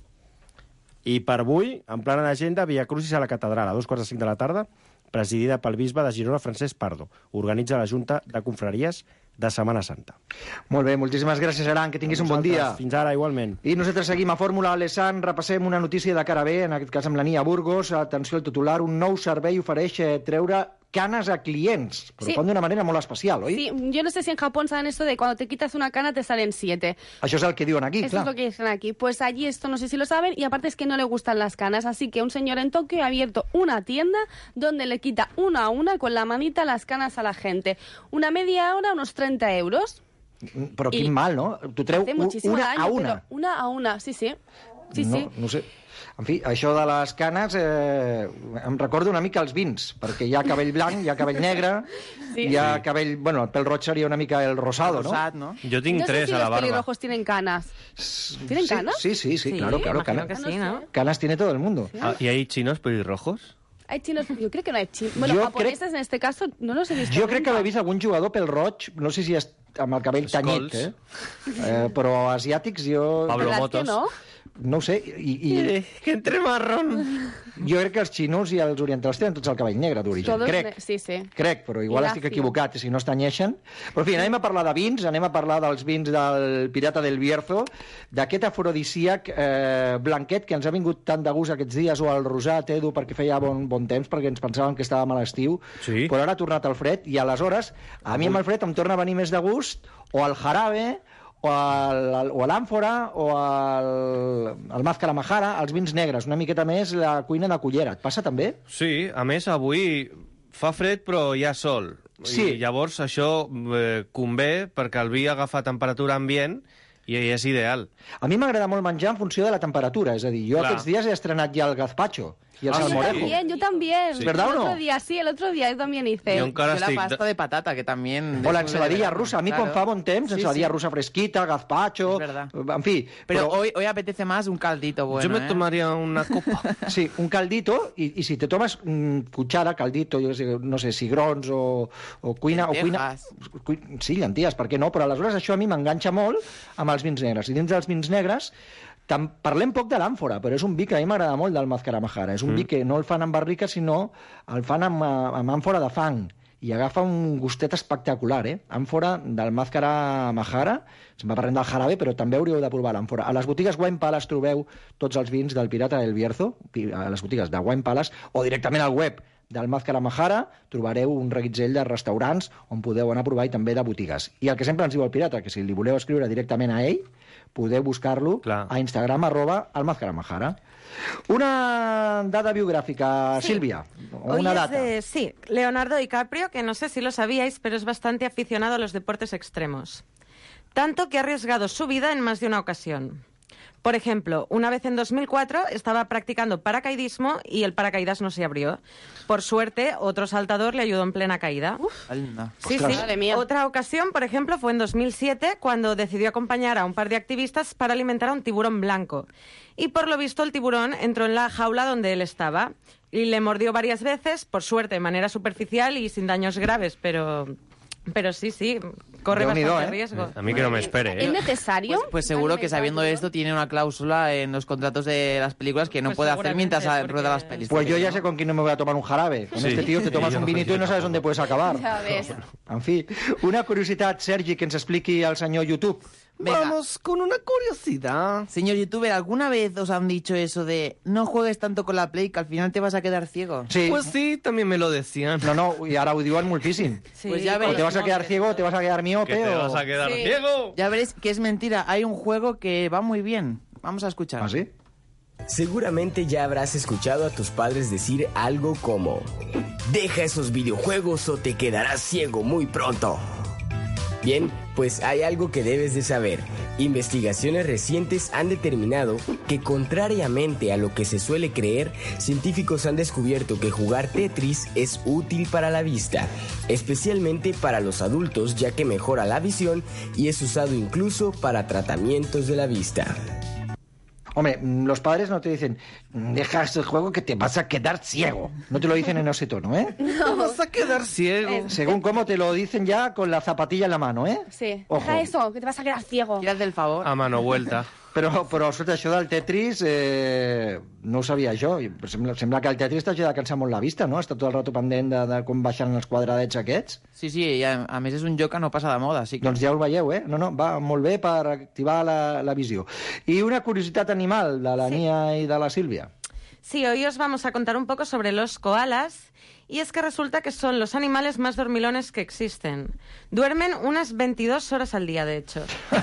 I per avui, en plana d'agenda, Via Crucis a la Catedral, a 2:45 de la tarda, presidida pel bisbe de Girona, Francesc Pardo. Organitza la Junta de Confraries de Setmana Santa. Molt bé, moltíssimes gràcies, Aran, que tinguis un bon dia. Fins ara, igualment. I nosaltres seguim a Fórmula Lesan, repassem una notícia de cara B, en aquest cas amb la Nia Burgos. Atenció al titular, un nou servei ofereix treure canas a clients, però Sí. fan d'una manera molt especial, oi? Sí, yo no sé si en Japón saben esto de cuando te quitas una cana te salen 7. Això és el que diuen aquí, Eso clar. es lo que dicen aquí. Pues allí esto no sé si lo saben y aparte es que no le gustan las canas. Así que un señor en Tokio ha abierto una tienda donde le quita una a una con la manita las canas a la gente. Una media hora, unos 30 euros. Però quin mal, no? Tu treu Hace muchísimo una daño, a una. pero una a una, sí, sí. Sí, no, sí. no sé. En fi, això de les canes em recorda una mica els vins, perquè hi ha cabell blanc, hi ha cabell negre, Sí. hi ha cabell... Bueno, el pèl roig seria una mica el rosado, no? Jo tinc No sé 3 si a la los barba. pelirrojos tienen canas. ¿Tienen Sí, canas? sí, claro, imagino canas. que sí, ¿no? Canas tiene todo el mundo. Ah, ¿y hay chinos pelirrojos? Hay chinos, yo creo que no hay chinos. Bueno, Yo japoneses en este caso no los he visto. Jo crec que nunca. he vist algun jugador pel roig, no sé si és amb el cabell tanyit, però asiàtics jo... Pablo ¿Verdad que Motos. no? No ho sé, que entre marrón. Jo crec que els xinos i els orientals tenen tots el cabell negre d'origen. Todos Crec. sí, sí. Crec, però igual I estic l'àfid. equivocat si no es tanyeixen. Però, en fi, anem a parlar de vins, anem a parlar dels vins del Pirata del Bierzo, d'aquest afrodisíac blanquet que ens ha vingut tant de gust aquests dies, o el rosat, Edu, perquè feia bon temps, perquè ens pensàvem que estàvem a l'estiu, Sí. però ara ha tornat el fred, i aleshores, a mi amb el fred em torna a venir més de gust, o el jarabe, o l'àmfora, o el mazcaramajara, els vins negres, una miqueta més la cuina de cullera. Et passa també? Sí, a més, avui fa fred però hi ha sol. Sí. I llavors això convé perquè el vi agafa temperatura ambient i és ideal. A mi m'agrada molt menjar en funció de la temperatura, és a dir, jo Clar. aquests dies he estrenat ja el gazpacho i el Yo salmorejo. también, yo también. Sí. ¿Verdad o no? El otro día, sí, el otro día yo también hice. Yo la pasta de patata, que también... O la ensaladilla rusa. A mi quan fa bon temps, Sí, ensaladilla sí. rusa fresquita, gazpacho... Es verdad. En fi... Pero hoy apetece más un caldito bueno, Yo me tomaría una copa. Sí, un caldito, y si te tomas cuchara, caldito, jo no sé, cigrons o cuina... Sí, llenties, per què no? Però aleshores això a mi m'enganxa molt amb els vins negres. I dins dels vins negres parlem poc de l'àmfora, però és un vi que a mi m'agrada molt del mazcaramajara. És un vi que no el fan amb barrica, sinó el fan amb àmfora de fang. i agafa un gustet espectacular, Àmfora del Màscara Majara, se'n va parlant del jarabe, però també hauríeu de provar l'àmfora. A les botigues Wine Palace trobeu tots els vins del Pirata del Bierzo, a les botigues de Wine Palace, o directament al web del Màscara Majara trobareu un reguitzell de restaurants on podeu anar a provar i també de botigues. I el que sempre ens diu el Pirata, que si li voleu escriure directament a ell, podeu buscar-lo a Instagram, @almazcaramajara. Una dada biográfica, sí. Silvia, una data. Sí, Leonardo DiCaprio, que no sé si lo sabíais, pero es bastante aficionado a los deportes extremos. Tanto que ha arriesgado su vida en más de una ocasión. Por ejemplo, una vez en 2004 estaba practicando paracaidismo y el paracaídas no se abrió. Por suerte, otro saltador le ayudó en plena caída. Sí, sí. Otra ocasión, por ejemplo, fue en 2007 cuando decidió acompañar a un par de activistas para alimentar a un tiburón blanco. Y por lo visto el tiburón entró en la jaula donde él estaba y le mordió varias veces, por suerte, de manera superficial y sin daños graves, pero sí, corre bastante riesgo. A mí que no me espere. ¿Es necesario? Pues seguro que sabiendo esto tiene una cláusula en los contratos de las películas que no puede hacer mientras rueda las películas. Pues yo ya sé con quién no me voy a tomar un jarabe. Con este tío te tomas un vinito y no sabes dónde puedes acabar. Ya ves. En fi, una curiositat, Sergi, que ens expliqui al senyor YouTube. Venga. Vamos con una curiosidad. Señor youtuber, ¿alguna vez os han dicho eso de no juegues tanto con la Play que al final te vas a quedar ciego? Sí. Pues sí, también me lo decían. No, y ahora ho diuen moltíssim. Sí. Pues ya veréis, o te vas a quedar ciego, o te vas a quedar miope. Que te vas a quedar ciego. Ya veréis que es mentira. Hay un juego que va muy bien. Vamos a escuchar. ¿Ah, sí? Seguramente ya habrás escuchado a tus padres decir algo como: deja esos videojuegos o te quedarás ciego muy pronto. Bien, pues hay algo que debes de saber. Investigaciones recientes han determinado que, contrariamente a lo que se suele creer, científicos han descubierto que jugar Tetris es útil para la vista, especialmente para los adultos, ya que mejora la visión y es usado incluso para tratamientos de la vista. Hombre, los padres no te dicen, deja este juego que te vas a quedar ciego. No te lo dicen en ese tono, ¿eh? No. Vas a quedar ciego. Según cómo te lo dicen ya con la zapatilla en la mano, ¿eh? Sí. Ojo. Deja eso, que te vas a quedar ciego. Quieras del favor. A mano vuelta. Però escolta, això del Tetris no ho sabia jo. Sembla que el Tetris t'ajuda a cansar molt la vista, no? Està tot el rato pendent de com baixen els quadradets aquests. Sí, i a més és un joc que no passa de moda. Sí que... Doncs ja ho veieu, eh? No, va molt bé per activar la visió. I una curiositat animal de la Nia y de la Silvia. Sí, hoy os vamos a contar un poco sobre los koalas. Y es que resulta que son los animales más dormilones que existen. Duermen unas 22 horas al día, de hecho.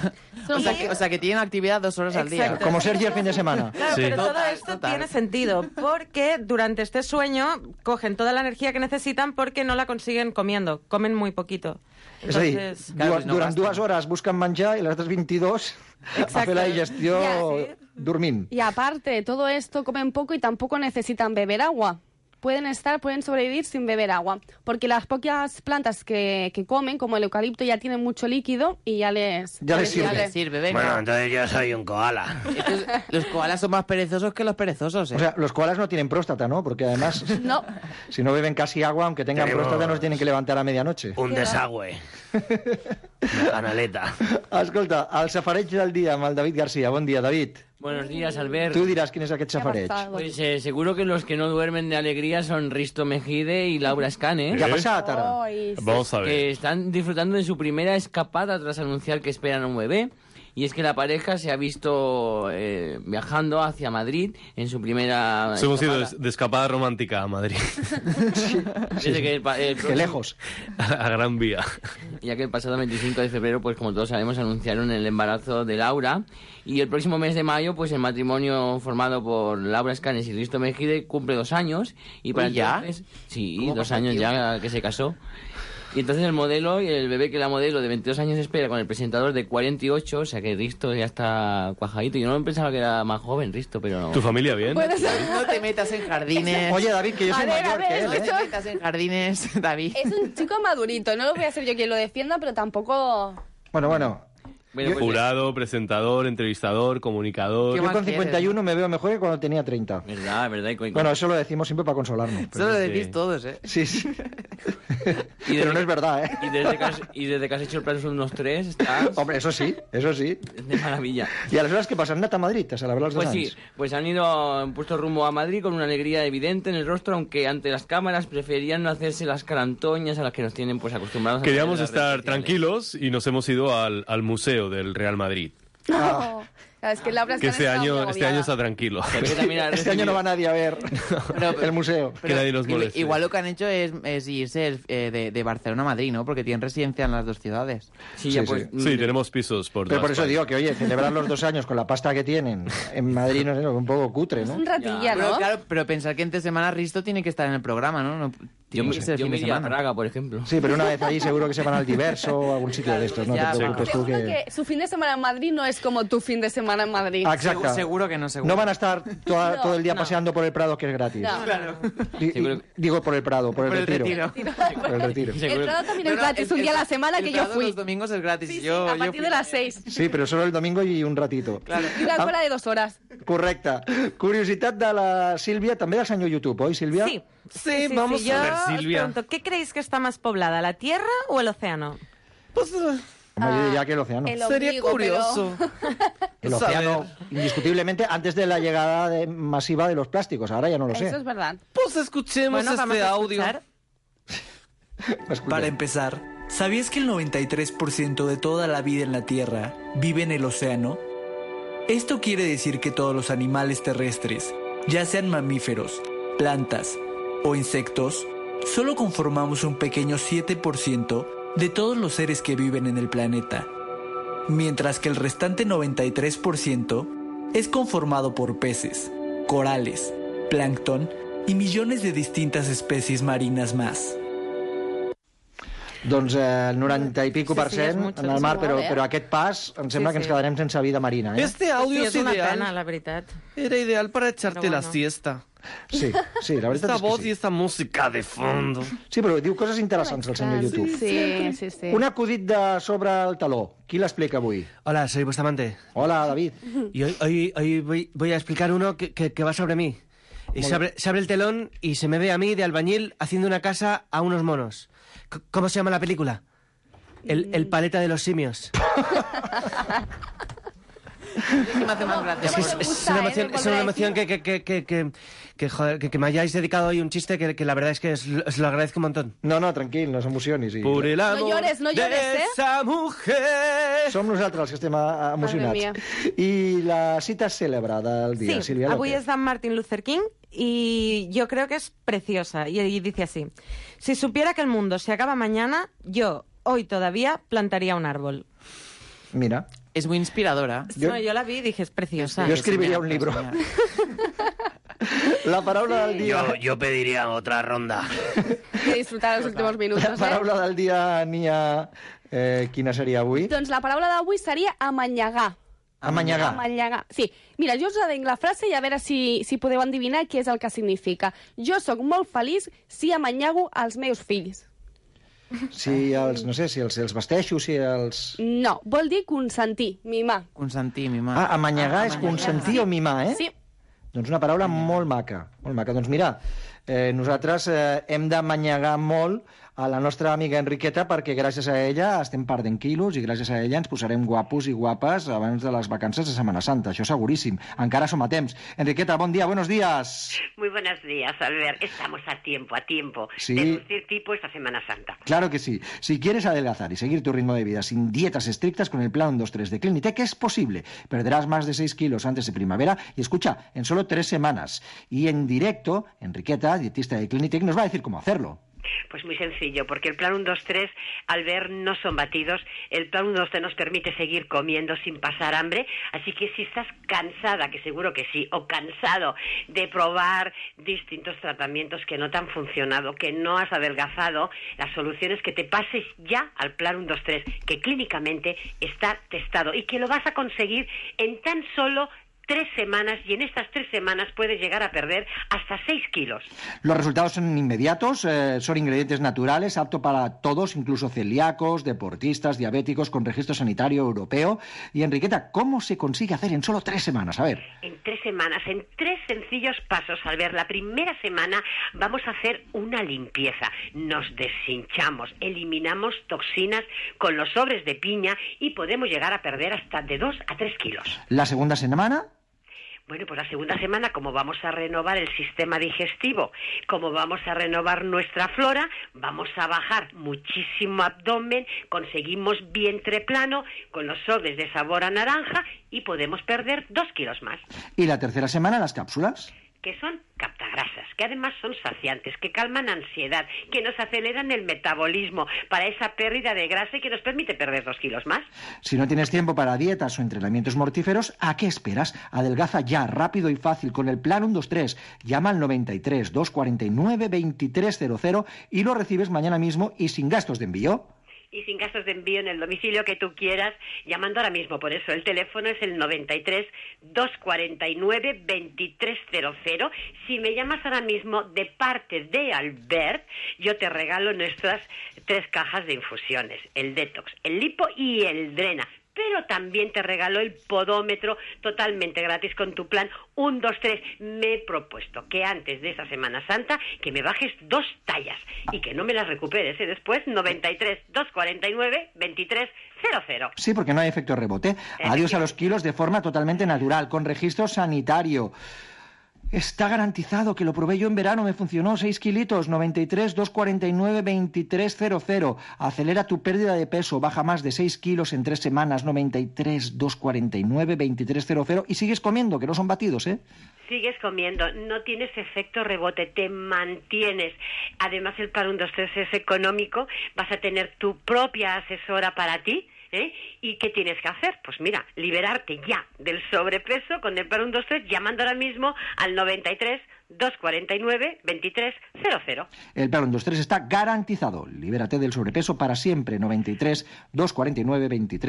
O sea que tienen actividad 2 horas al día. Como Sergi el fin de semana. Claro, sí. Pero todo esto tiene sentido, porque durante este sueño cogen toda la energía que necesitan porque no la consiguen comiendo. Comen muy poquito. Entonces, és a dir, durant 2 hores busquen menjar i les altres 22 a fer la digestió dormint. Y aparte, todo esto comen poco y tampoco necesitan beber agua. Pueden sobrevivir sin beber agua, porque las pocas plantas que comen, como el eucalipto, ya tienen mucho líquido y ya les sirve. Venga. Bueno, entonces yo soy un koala. Entonces, los koalas son más perezosos que los perezosos, ¿eh? O sea, los koalas no tienen próstata, ¿no? Porque además, no. Si no beben casi agua, aunque tengan próstata, no se tienen que levantar a medianoche. Un desagüe. Una canaleta. Escolta, el safareig del dia amb el David García. Bon dia, David. Buenos días, Albert. Tú dirás quién es aquest safareig. Pues seguro que los que no duermen de alegría son Risto Mejide y Laura Scane. ¿Qué ha pasado, Tara? Vamos a ver. Que están disfrutando de su primera escapada tras anunciar que esperan un bebé. Y es que la pareja se ha visto viajando hacia Madrid en su primera hemos ido de escapada romántica a Madrid. Desde que Qué lejos. A Gran Vía. Ya que el pasado 25 de febrero, pues como todos sabemos, anunciaron el embarazo de Laura. Y el próximo mes de mayo, pues el matrimonio formado por Laura Escanes y Risto Mejide cumple 2 años. Y para entonces, sí, 2 años ya que se casó. Y entonces el modelo y el bebé que la modelo de 22 años espera con el presentador de 48, o sea que Risto ya está cuajadito. Yo no pensaba que era más joven Risto, pero no. ¿Tu familia bien? No te metas en jardines. Oye, David, que yo soy mayor que él, ¿eh? No te metas en jardines, David. Es un chico madurito, no lo voy a ser yo quien lo defienda, pero tampoco... Bueno. Jurado, presentador, entrevistador, comunicador. Yo con 51 me veo mejor que cuando tenía 30. ¿Verdad? Bueno, eso lo decimos siempre para consolarnos. Eso lo decís todos, ¿eh? Sí. Pero no es verdad, ¿eh? Y desde que has hecho el plan unos 3, estás... Hombre, eso sí. De maravilla. ¿Y a las horas que pasan? ¿Nata a Madrid? ¿A celebrar los Pues dos sí, años? pues han puesto rumbo a Madrid con una alegría evidente en el rostro, aunque ante las cámaras preferían no hacerse las carantoñas a las que nos tienen pues acostumbrados. Queríamos estar tranquilos y nos hemos ido al museo del Real Madrid. Es que Laura Que este año está tranquilo. Este año no va nadie a ver el museo. Que nadie nos moleste. Igual lo que han hecho es irse de Barcelona a Madrid, ¿no? Porque tienen residencia en las dos ciudades. Sí, tenemos pisos por Pero todas por eso partes. digo que, oye, celebrar los 2 años con la pasta que tienen en Madrid, no sé, un poco cutre, ¿no? Es un ratilla, ¿no? Pero pensar que entre semana Risto tiene que estar en el programa, ¿no? Yo me iría a Praga, por ejemplo. Sí, pero una vez ahí seguro que se van al Diverso o a algún sitio de estos, no te preocupes tú Seguro que... que su fin de semana en Madrid no es como tu fin de semana en Madrid. Exacto. Seguro que no, seguro. No van a estar todo el día paseando por el Prado, que es gratis. No. Claro. Digo por el Prado, por el Retiro. Por el Retiro. El Prado también es gratis un día a la semana que yo fui. Los domingos es gratis. Sí, a partir de las 6. Sí, però solo el domingo i un ratito. Y una cola de 2 horas. Correcte. Curiositat de la Sílvia, també del senyor YouTube, oi, Sílvia? Sí, vamos yo a ver, os Silvia. pregunto, ¿qué creéis que está más poblada, la Tierra o el océano? Pues, Hombre, yo diría que el océano. Sería curioso. El océano, indiscutiblemente, antes de la llegada masiva de los plásticos. Ahora ya no lo sé. Eso es verdad. Pues escuchemos Vamos este a audio. escuchar. Para empezar, ¿sabías que el 93% de toda la vida en la Tierra vive en el océano? Esto quiere decir que todos los animales terrestres, ya sean mamíferos, plantas o insectos, solo conformamos un pequeño 7% de todos los seres que viven en el planeta, mientras que el restante 93% es conformado por peces, corales, plancton y millones de distintas especies marinas más. Doncs el 90 i pico per cent en el mar, però aquest pas em sembla que ens quedarem sense vida marina. Este audio es una pena, la veritat. Era ideal para echarte la siesta. Sí, la veritat Esta és que voz sí. y esta música de fondo. Sí, però diu coses interessants el senyor YouTube. Sí. Un acudit de sobre el taló. Qui l'explica avui? Hola, soy Bustamante. Hola, David. Y hoy voy a explicar uno que va sobre mí. Y se abre el telón y se me ve a mí de albañil haciendo una casa a unos monos. ¿Cómo se llama la película? El paleta de los simios. Me hace más gracia. Es una emoción que me hayáis dedicado hoy un chiste que la verdad es que os lo agradezco un montón. No, tranquil, no s'emocionis. Por el amor No llores, de esa mujer. Som nosaltres els que estem emocionats. I la cita cèlebre del dia, Sí, Sílvia avui López. es de Martin Luther King y yo creo que es preciosa. Y dice así: si supiera que el mundo se acaba mañana, yo hoy todavía plantaría un árbol. Mira. Es muy inspiradora. No, yo la vi y dije, es preciosa. Yo escribiría un libro. La paraula del dia... Yo pediría otra ronda. Que disfrutar els últims minuts. La paraula del dia, Nia, quina seria avui? Doncs la paraula d'avui seria amanyagar. Amanyagar. Amanyagar. Sí. Mira, jo us la denc la frase i a veure si podeu endevinar què és el que significa. Jo sóc molt feliç si amanyago els meus fills. Si els, no sé, si els vesteixo, si els... No, vol dir consentir, mimar. Consentir, mimar. Ah, amanyagar és consentir o mimar, eh? Sí. Doncs una paraula molt maca, molt maca. Doncs mira, nosaltres hem d'amanyagar molt a la nostra amiga Enriqueta perquè gràcies a ella estem perdent quilos i gràcies a ella ens posarem guapos i guapes abans de les vacances de Setmana Santa, això seguríssim. Encara som a temps. Enriqueta, bon dia, buenos días. Muy buenos días, Albert. Estamos a tiempo Sí. de lucir tipo esta Semana Santa. Claro que sí. Si quieres adelgazar y seguir tu ritmo de vida sin dietas estrictas con el plan 2-3 de Clinitec, es posible. Perderás más de 6 kilos antes de primavera y escucha, en solo 3 semanas. Y en directo, Enriqueta, dietista de Clinitec, nos va a decir cómo hacerlo. Pues muy sencillo, porque el plan 1-2-3, Albert, no son batidos. El plan 1-2-3 nos permite seguir comiendo sin pasar hambre. Así que si estás cansada, que seguro que sí, o cansado de probar distintos tratamientos que no te han funcionado, que no has adelgazado, la solución es que te pases ya al plan 1-2-3, que clínicamente está testado y que lo vas a conseguir en tan solo 3 semanas y en estas 3 semanas puedes llegar a perder hasta 6 kilos. Los resultados son inmediatos, son ingredientes naturales, apto para todos, incluso celíacos, deportistas, diabéticos, con registro sanitario europeo. Y Enriqueta, ¿cómo se consigue hacer en solo 3 semanas? A ver. En 3 semanas, en 3 sencillos pasos, Albert. La primera semana vamos a hacer una limpieza. Nos deshinchamos, eliminamos toxinas con los sobres de piña y podemos llegar a perder hasta de 2 a 3 kilos. ¿La segunda semana? Bueno, pues la segunda semana, como vamos a renovar el sistema digestivo, como vamos a renovar nuestra flora, vamos a bajar muchísimo abdomen, conseguimos vientre plano, con los sobres de sabor a naranja y podemos perder 2 kilos más. ¿Y la tercera semana, las cápsulas? Que son captagrasas, que además son saciantes, que calman ansiedad, que nos aceleran el metabolismo para esa pérdida de grasa y que nos permite perder 2 kilos más. Si no tienes tiempo para dietas o entrenamientos mortíferos, ¿a qué esperas? Adelgaza ya, rápido y fácil, con el plan 123. Llama al 93 249 2300 y lo recibes mañana mismo y sin gastos de envío. Y sin gastos de envío en el domicilio que tú quieras, llamando ahora mismo. Por eso el teléfono es el 93 249 2300. Si me llamas ahora mismo de parte de Albert, yo te regalo nuestras 3 cajas de infusiones, el Detox, el Lipo y el Drena. Pero también te regalo el podómetro totalmente gratis con tu plan 1, 2, 3. Me he propuesto que antes de esa Semana Santa que me bajes 2 tallas y que no me las recuperes, ¿eh? Después 93 249 2300. Sí, porque no hay efecto rebote. Adiós a los kilos de forma totalmente natural, con registro sanitario. Está garantizado, que lo probé yo en verano, me funcionó, 6 kilitos, 93 249 2300. Acelera tu pérdida de peso, baja más de 6 kilos en 3 semanas, 93 249 2300 y sigues comiendo, que no son batidos, ¿eh? Sigues comiendo, no tienes efecto rebote, te mantienes. Además, el Plan 1, 2, 3 es económico, vas a tener tu propia asesora para ti. ¿Y qué tienes que hacer? Pues mira, liberarte ya del sobrepeso con el Plan 1, 2, 3, llamando ahora mismo al 93 249 2300. El Plan 1, 2, 3 está garantizado. Libérate del sobrepeso para siempre. 93 249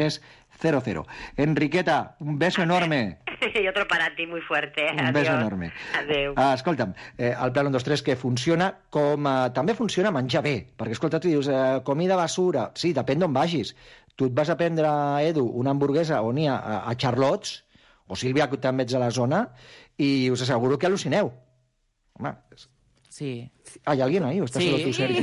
2300. Enriqueta, un beso enorme. I otro para ti muy fuerte. Un beso enorme. Adéu. Escolta'm, el Plan 1, 2, 3 que funciona com també funciona menjar bé, perquè escolta, tu dius comida basura, sí, depèn d'on vagis. Tu et vas a prendre, Edu, una hamburguesa on hi ha a Charlotte's, o Sílvia, que també ets a la zona, i us asseguro que al·lucineu. Home, sí. ¿Hay alguien ahí o estás solo tú, Sergio?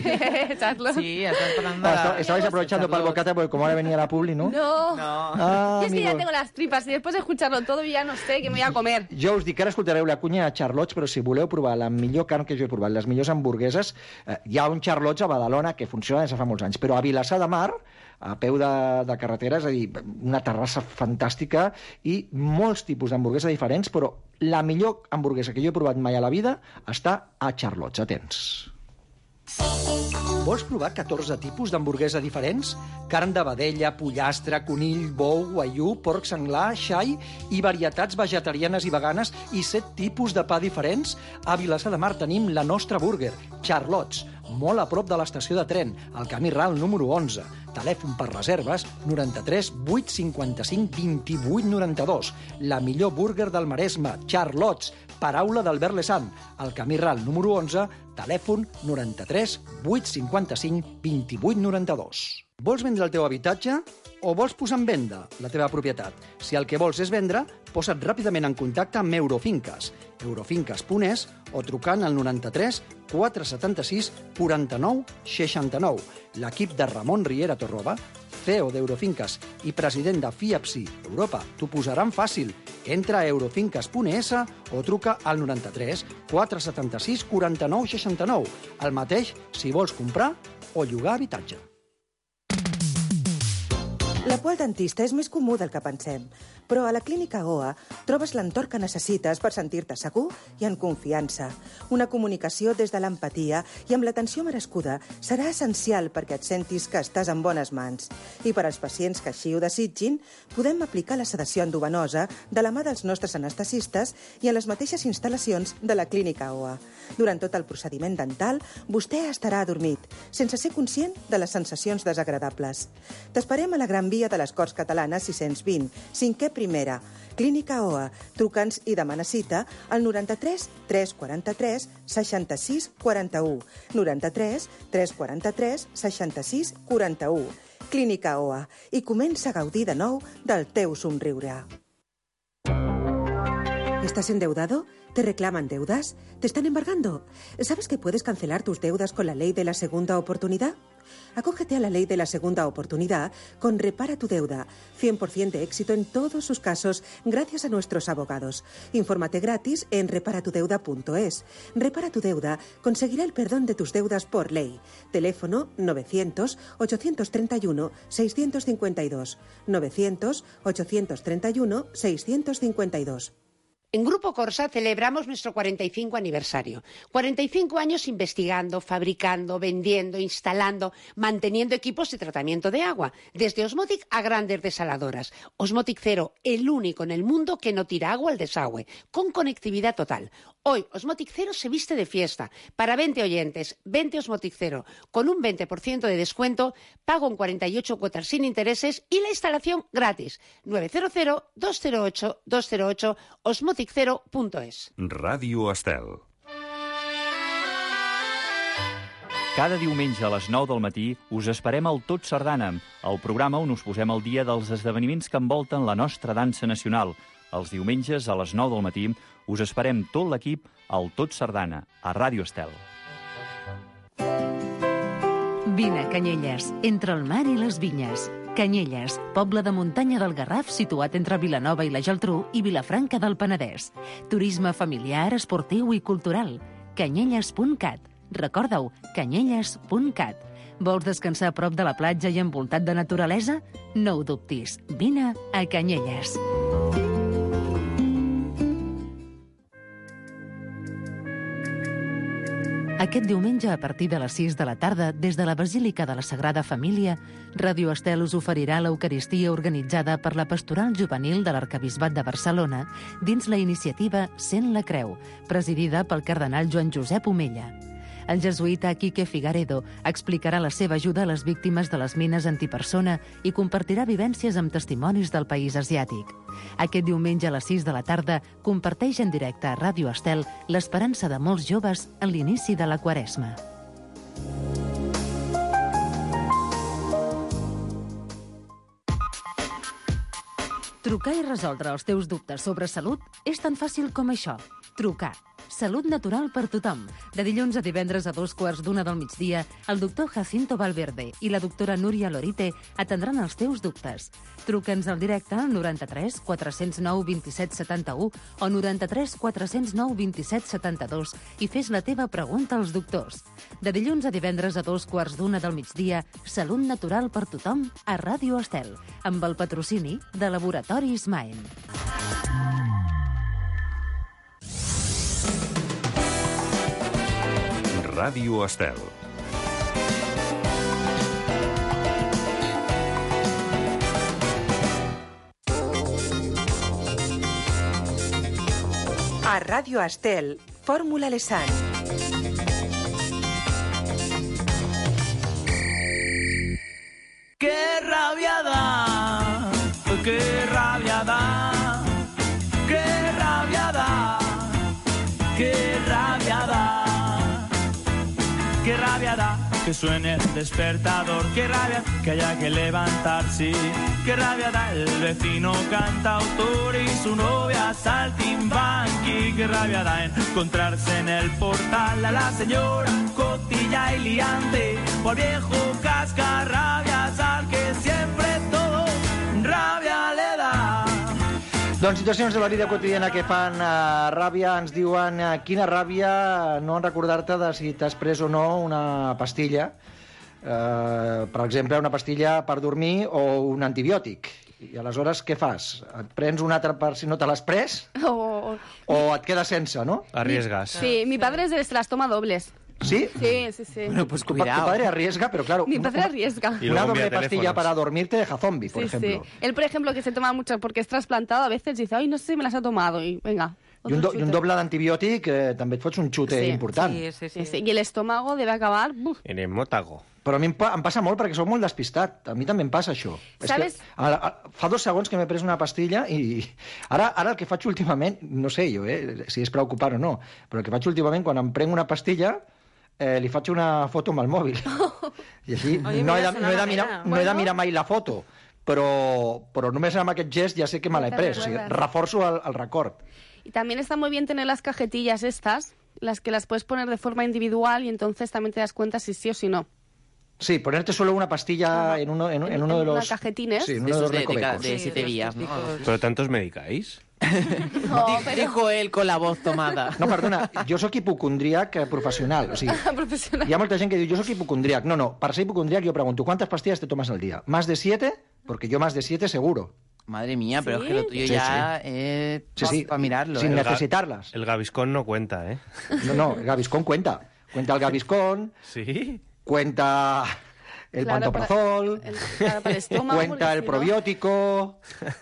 Sí, estás hablando. Estabais aprovechando para el bocata porque como ahora venía la publi, ¿no? No. Ah, Y es que ya amigo. tengo las tripas y después de escucharlo todo ya no sé qué me voy a comer. Jo us dic que ara escoltareu la cunya a Charlotte's, però si voleu provar la millor carn que jo he provat, les millors hamburgueses, hi ha un Charlotte's a Badalona que funciona des de fa molts anys, però a Vilassar de Mar, a peu de carretera, és a dir, una terrassa fantàstica i molts tipus d'hamburguesa diferents, però la millor hamburguesa que jo he provat mai a la vida està a Charlotte's. Atents. Vols provar 14 tipus d'hamburguesa diferents? Carn de vedella, pollastre, conill, bou, guaiú, porc senglar, xai i varietats vegetarianes i veganes i 7 tipus de pa diferents? A Vilassar de Mar tenim la nostra burger, Charlotte's, molt a prop de l'estació de tren, al camí ral número 11. Telèfon per reserves 93 855 28 92. La millor burger del Maresme, Charlotte's, paraula d'Albert Lesant, al camí ral número 11, telèfon 93 855 28 92. Vols vendre el teu habitatge o vols posar en venda la teva propietat? Si el que vols és vendre, posa't ràpidament en contacte amb Eurofinques, eurofinques.es o trucant al 93 476 49 69. L'equip de Ramon Riera Torroba, CEO d'Eurofinques i president de FIAPSI Europa, t'ho posaran fàcil. Entra a eurofinques.es o truca al 93 476 49 69. El mateix si vols comprar o llogar habitatge. La por al dentista és més comú del que pensem, però a la Clínica Goa trobes l'entorn que necessites per sentir-te segur i en confiança. Una comunicació des de l'empatia i amb l'atenció merescuda serà essencial perquè et sentis que estàs en bones mans. I per als pacients que així ho desitgin, podem aplicar la sedació endovenosa de la mà dels nostres anestesistes i en les mateixes instal·lacions de la Clínica Goa. Durant tot el procediment dental, vostè estarà adormit, sense ser conscient de les sensacions desagradables. T'esperem a la Gran Via de les Corts Catalanes 620, 5è primera. Clínica OA. Truca'ns i demana cita al 93 343 66 41. 93 343 66 41. Clínica OA. I comença a gaudir de nou del teu somriure. ¿Estás endeudado? ¿Te reclaman deudas? ¿Te están embargando? ¿Sabes que puedes cancelar tus deudas con la ley de la segunda oportunidad? Acógete a la ley de la segunda oportunidad con Repara tu Deuda. 100% de éxito en todos sus casos gracias a nuestros abogados. Infórmate gratis en reparatudeuda.es. Repara tu Deuda conseguirá el perdón de tus deudas por ley. Teléfono 900-831-652. 900-831-652. En Grupo Corsa celebramos nuestro 45 aniversario. 45 años investigando, fabricando, vendiendo, instalando, manteniendo equipos de tratamiento de agua, desde Osmotic a grandes desaladoras. Osmotic Cero, el único en el mundo que no tira agua al desagüe, con conectividad total. Hoy Osmotic Cero se viste de fiesta. Para 20 oyentes, 20 Osmotic Cero, con un 20% de descuento, pago en 48 cuotas sin intereses y la instalación gratis. 900-208-208, osmotic0.es. Ràdio Estel. Cada diumenge a les 9 del matí us esperem al Tot Sardana, el programa on us posem al dia dels esdeveniments que envolten la nostra dansa nacional. Els diumenges a les 9 del matí us esperem tot l'equip al Tot Sardana, a Ràdio Estel. Vine a Canyelles, entre el mar i les vinyes. Canyelles, poble de muntanya del Garraf situat entre Vilanova i la Geltrú i Vilafranca del Penedès. Turisme familiar, esportiu i cultural. Canyelles.cat. Recorda-ho, canyelles.cat. Vols descansar a prop de la platja i envoltat de naturalesa? No ho dubtis. Vine a Canyelles. Aquest diumenge, a partir de les 6 de la tarda, des de la Basílica de la Sagrada Família, Ràdio Estel us oferirà l'Eucaristia organitzada per la Pastoral Juvenil de l'Arquebisbat de Barcelona dins la iniciativa Sent la Creu, presidida pel cardenal Joan Josep Omella. El jesuïta Quique Figaredo explicarà la seva ajuda a les víctimes de les mines antipersona i compartirà vivències amb testimonis del país asiàtic. Aquest diumenge a les 6 de la tarda comparteix en directe a Ràdio Estel l'esperança de molts joves en l'inici de la Quaresma. Trucar i resoldre els teus dubtes sobre salut és tan fàcil com això. Trucar. Salut natural per tothom. De dilluns a divendres a 2:15 del migdia, el doctor Jacinto Valverde i la doctora Núria Lorite atendran els teus dubtes. Truca'ns al directe al 93 409 27 71 o 93 409 27 72 i fes la teva pregunta als doctors. De dilluns a divendres a 2:15 del migdia, Salut natural per tothom a Ràdio Estel, amb el patrocini de Laboratoris Maen. Ràdio Estel. A Ràdio Estel, Fórmula Lesan. ¡Qué rabia da! ¡Qué rabia da! ¡Qué rabia da! ¡Qué rabia da! ¡Qué rabia da! Que suene el despertador, qué rabia que haya que levantarse, qué rabia da el vecino cantautor y su novia saltimbanqui, qué rabia da encontrarse en el portal a la señora cotilla y liante o al viejo cascarrabias al que siempre todo rabia le da. Doncs situacions de la vida quotidiana que fan ràbia, ens diuen quina ràbia no en recordar-te de si t'has pres o no una pastilla, per exemple, una pastilla per dormir o un antibiòtic. I aleshores què fas? Et prens una altra per si no te l'has pres? O et quedes sense, no? Arriesgas. Sí, mi padre se las toma dobles. ¿Sí? Sí. Bueno, pues cuidado. Tu padre arriesga, pero claro... Mi padre arriesga. Una doble pastilla para dormir te deja zombie, por ejemplo. Sí. Él, por ejemplo, que se toma mucho porque es trasplantado, a veces dice, ay, no sé si me las ha tomado, y venga. I un doble d'antibiòtic també et fots un xute important. Sí. I l'estómago debe acabar... En hemótago. Però a mi em passa molt perquè soc molt despistat. A mi també em passa això. ¿Sabes? És que fa 2 segons que m'he pres una pastilla i ara el que faig últimament, no sé jo, si és preocupant o no, però el que faig últimament, quan em prenc una pastilla, li faig una foto amb el mòbil. I així no he de mirar mai la foto, però només amb aquest gest ja sé que me l'he pres. O sigui, reforço el record. Y también está muy bien tener las cajetillas estas, las que las puedes poner de forma individual y entonces también te das cuenta si sí o si no. Sí, ponerte solo una pastilla en uno de los... Una cajetines. Sí, en uno de los recovecos. De 7 días, ¿no? ¿Pero tantos medicáis? No, Dijo él con la voz tomada. No, perdona, jo sóc hipocondríac professional. O sigui, hi ha molta gent que diu, jo sóc hipocondríac. No, para ser hipocondríac yo pregunto, ¿cuántas pastillas te tomas al día? ¿Más de 7? Porque yo más de 7 seguro. Madre mía, pero es que lo tuyo ya es para mirarlo. Sin necesitarlas. El Gaviscon no cuenta, ¿eh? No, el Gaviscon cuenta. Cuenta el Gaviscon. ¿Sí? Cuenta el pantoprazol, cuenta el probiótico,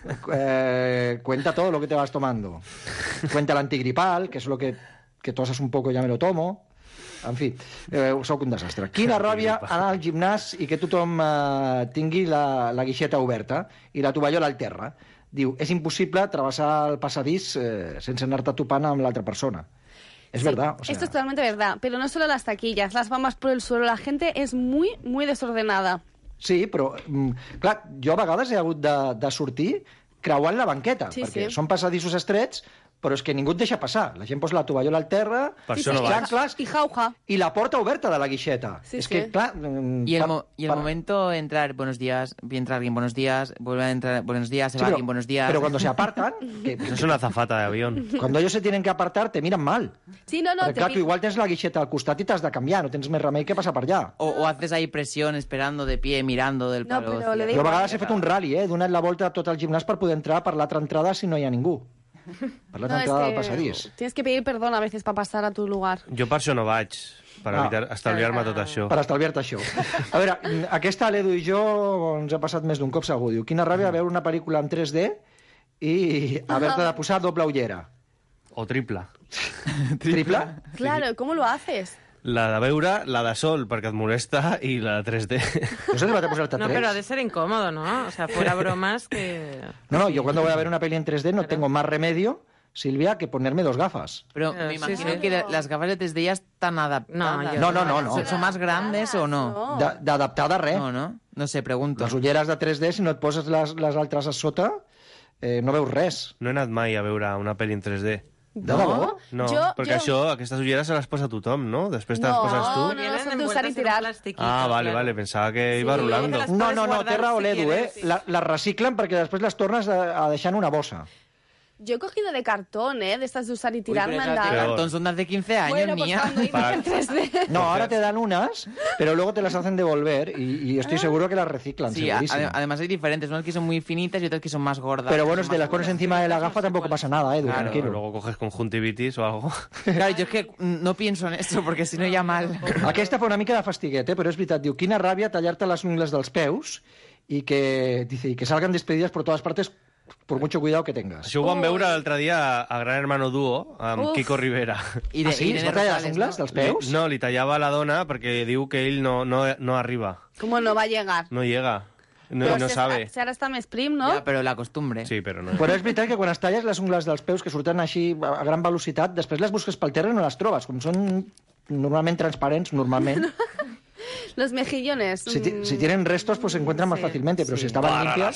cuenta todo lo que te vas tomando. Cuenta el antigripal, que es lo que tosas un poco ya me lo tomo. En fi, sóc un desastre. Quina ràbia anar al gimnàs i que tothom tingui la guixeta oberta i la tovallola al terra. Diu, és impossible travessar el passadís sense anar-te topant amb l'altra persona. Es verdad. O sea... Esto es totalmente verdad, pero no solo las taquillas, las bambas por el suelo, la gente es muy, muy desordenada. Sí, però, clar, jo a vegades he hagut de sortir creuant la banqueta, perquè són passadissos estrets, però és que ningú et deixa passar. La gent posa la tovallola al terra, les xancles i la porta oberta de la guixeta. És que, clar... Y el momento de entrar, buenos días, entra alguien, buenos días, vuelve a entrar, buenos días, se va alguien, buenos días... Pero cuando se apartan... Eso es una azafata de avión. Cuando ellos se tienen que apartar, te miran mal. Sí, no, Perquè, clar, tu igual tens la guixeta al costat i t'has de canviar, no tens més remei que passar per allà. O haces ahí presión, esperando de pie, mirando del palo. Jo a vegades he fet un rally, he donat la volta a tot el gimnàs per poder entrar per l'altra entrada si no hi ha ningú. Per l'altra entrada del passadís. Tienes que pedir perdón a veces para pasar a tu lugar. Jo per això no vaig, per evitar estalviar-me tot això. Per estalviar-te això. A veure, aquesta l'Edu i jo ens ha passat més d'un cop segur. Diu, quina ràbia veure una pel·lícula en 3D i haver-te de posar doble ullera. O triple. ¿Triple? Claro, ¿cómo lo haces? La de veure, la de sol, perquè et molesta, i la de 3D. No sé si vas a posar-te 3. No, pero ha de ser incómodo, ¿no? O sea, fuera bromas que... No, yo cuando voy a ver una peli en 3D no tengo más remedio, Silvia, que ponerme 2 gafas. Pero me imagino que las gafas de 3D ya están adaptadas. No. ¿Son más grandes o no? D'adaptada res. No sé, pregunto. Les ulleres de 3D, si no et poses les altres a sota, no veus res. No he anat mai a veure una pel·li en 3D. De debò? No, perquè aquestes ulleres se les posa tothom, no? Després te les poses tu. No, són d'usar i tirar. Vale, pensava que iba rulando. No, té raó l'Edu, les reciclen perquè després les tornes a deixar en una bossa. Yo he cogido de cartón, de estas de usar y tirar, Uy, me pero han dado. de cartón son de hace 15 años, Bueno, pues niña. cuando hice en 3D. No, ahora te dan unas, pero luego te las hacen devolver y estoy seguro que las reciclan, Sí, segurísimo. además hay diferentes, unas que son muy finitas y otras que son más gordas. Pero bueno, si te las pones encima de la gafa tampoco pasa nada, Edu, Claro, tranquilo. luego coges conjuntivitis o algo. Claro, yo es que no pienso en esto porque si no ya mal. Aquesta fa una mica de fastiguet, però és veritat. Diu, quina ràbia tallar-te les ungles dels peus i que salgan despedidas por todas partes por mucho cuidado que tengas. Això ho vam veure l'altre dia a Gran Hermano Duo, amb Kiko Rivera. I sí? Es va tallar les ungles dels peus? No, li tallava la dona perquè diu que ell no arriba. ¿Cómo no va a llegar? No llega. No sabe. Si ara està més prim, no? Ja, però la costumbre. Sí, però no. Però és veritat que quan es talles les ungles dels peus, que surten així a gran velocitat, després les busques pel terra i no les trobes. Com són normalment transparents, normalment... Los mejillones. Si tienen restos, pues se encuentran más fácilmente, pero si estaban limpias...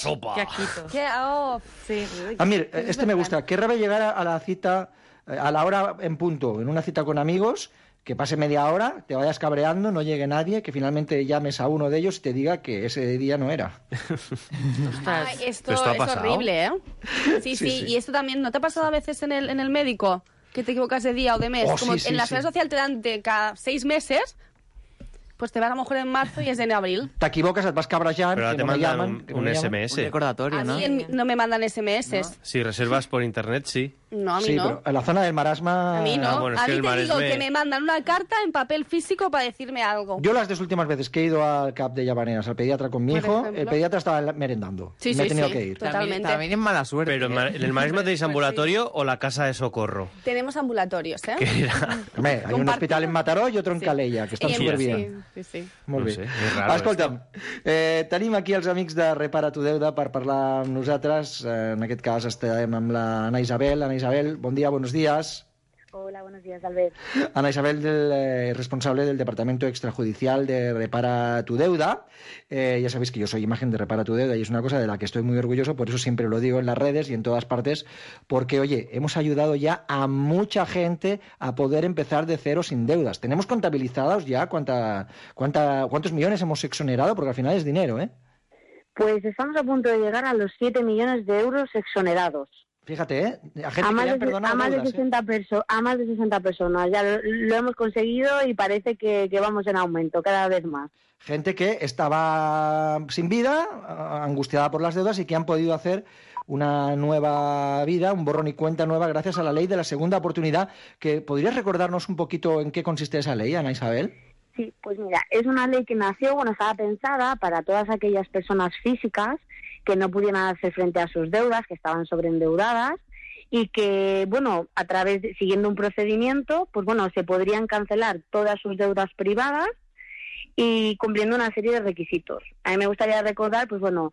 Sí. Ah, mira, este me gusta. Qué rabia llegar a la cita, a la hora en punto, en una cita con amigos, que pase media hora, te vayas cabreando, no llegue nadie, que finalmente llames a uno de ellos y te diga que ese día no era. Ay, esto es horrible, ¿eh? Sí, y esto también, ¿no te ha pasado a veces en el médico? Que te equivocas de día o de mes. Como en la seguridad social te dan de cada 6 meses... Pues te vas a lo mejor en marzo y es en abril. T'equivoques, et vas cabrejant, Però que te no me mandan llaman... un SMS. Un recordatorio, A ¿no? mí no me mandan SMS. Si reservas por internet, sí. No, a mí sí, no. pero en la zona del marasma... A mí no. bueno, es a que mí el te digo Maresme- que me mandan una carta en papel físico para decirme algo. Yo las dos últimas veces que he ido al CAP de Llavaneras, al pediatra con mi Por hijo, ejemplo. el pediatra estaba merendando. Sí, y me he sí, tenido sí, que ir. totalmente. También es mala suerte. Pero en el Maresme tenéis ambulatorio o la casa de socorro. Tenemos ambulatorios, ¿eh? ¿Qué era? Hombre, hay un hospital en Mataró y otro en Calella, que estan superbien. Sí, sí, sí. Molt No bé. sé, és raro, Escolta'm, tenim aquí els amics de Repara tu Deuda per parlar amb nosaltres. En aquest cas estem amb l'Anna Isabel. Ana Isabel, bon dia, buenos días. Hola, buenos días, Albert. Ana Isabel, responsable del Departamento Extrajudicial de Repara tu Deuda. Ya sabéis que yo soy imagen de Repara tu Deuda y es una cosa de la que estoy muy orgulloso, por eso siempre lo digo en las redes y en todas partes, porque, oye, hemos ayudado ya a mucha gente a poder empezar de cero sin deudas. Tenemos contabilizados ya cuántos millones hemos exonerado, porque al final es dinero, ¿eh? Pues estamos a punto de llegar a los 7 millones de euros exonerados. Fíjate, ¿eh? A gente A que más, le han de, perdonado a, más de deudas, ¿eh? 60 personas. Ya lo hemos conseguido y parece que vamos en aumento cada vez más. Gente que estaba sin vida, angustiada por las deudas y que han podido hacer una nueva vida, un borrón y cuenta nueva gracias a la ley de la segunda oportunidad. Que ¿podrías recordarnos un poquito en qué consiste esa ley, Ana Isabel? Sí, pues mira, es una ley que nació, estaba pensada para todas aquellas personas físicas que no pudieran hacer frente a sus deudas, que estaban sobreendeudadas y que, siguiendo un procedimiento, se podrían cancelar todas sus deudas privadas y cumpliendo una serie de requisitos. A mí me gustaría recordar,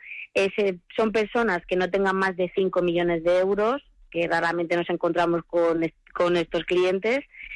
son personas que no tengan más de 5 millones de euros, que raramente nos encontramos con estos clientes.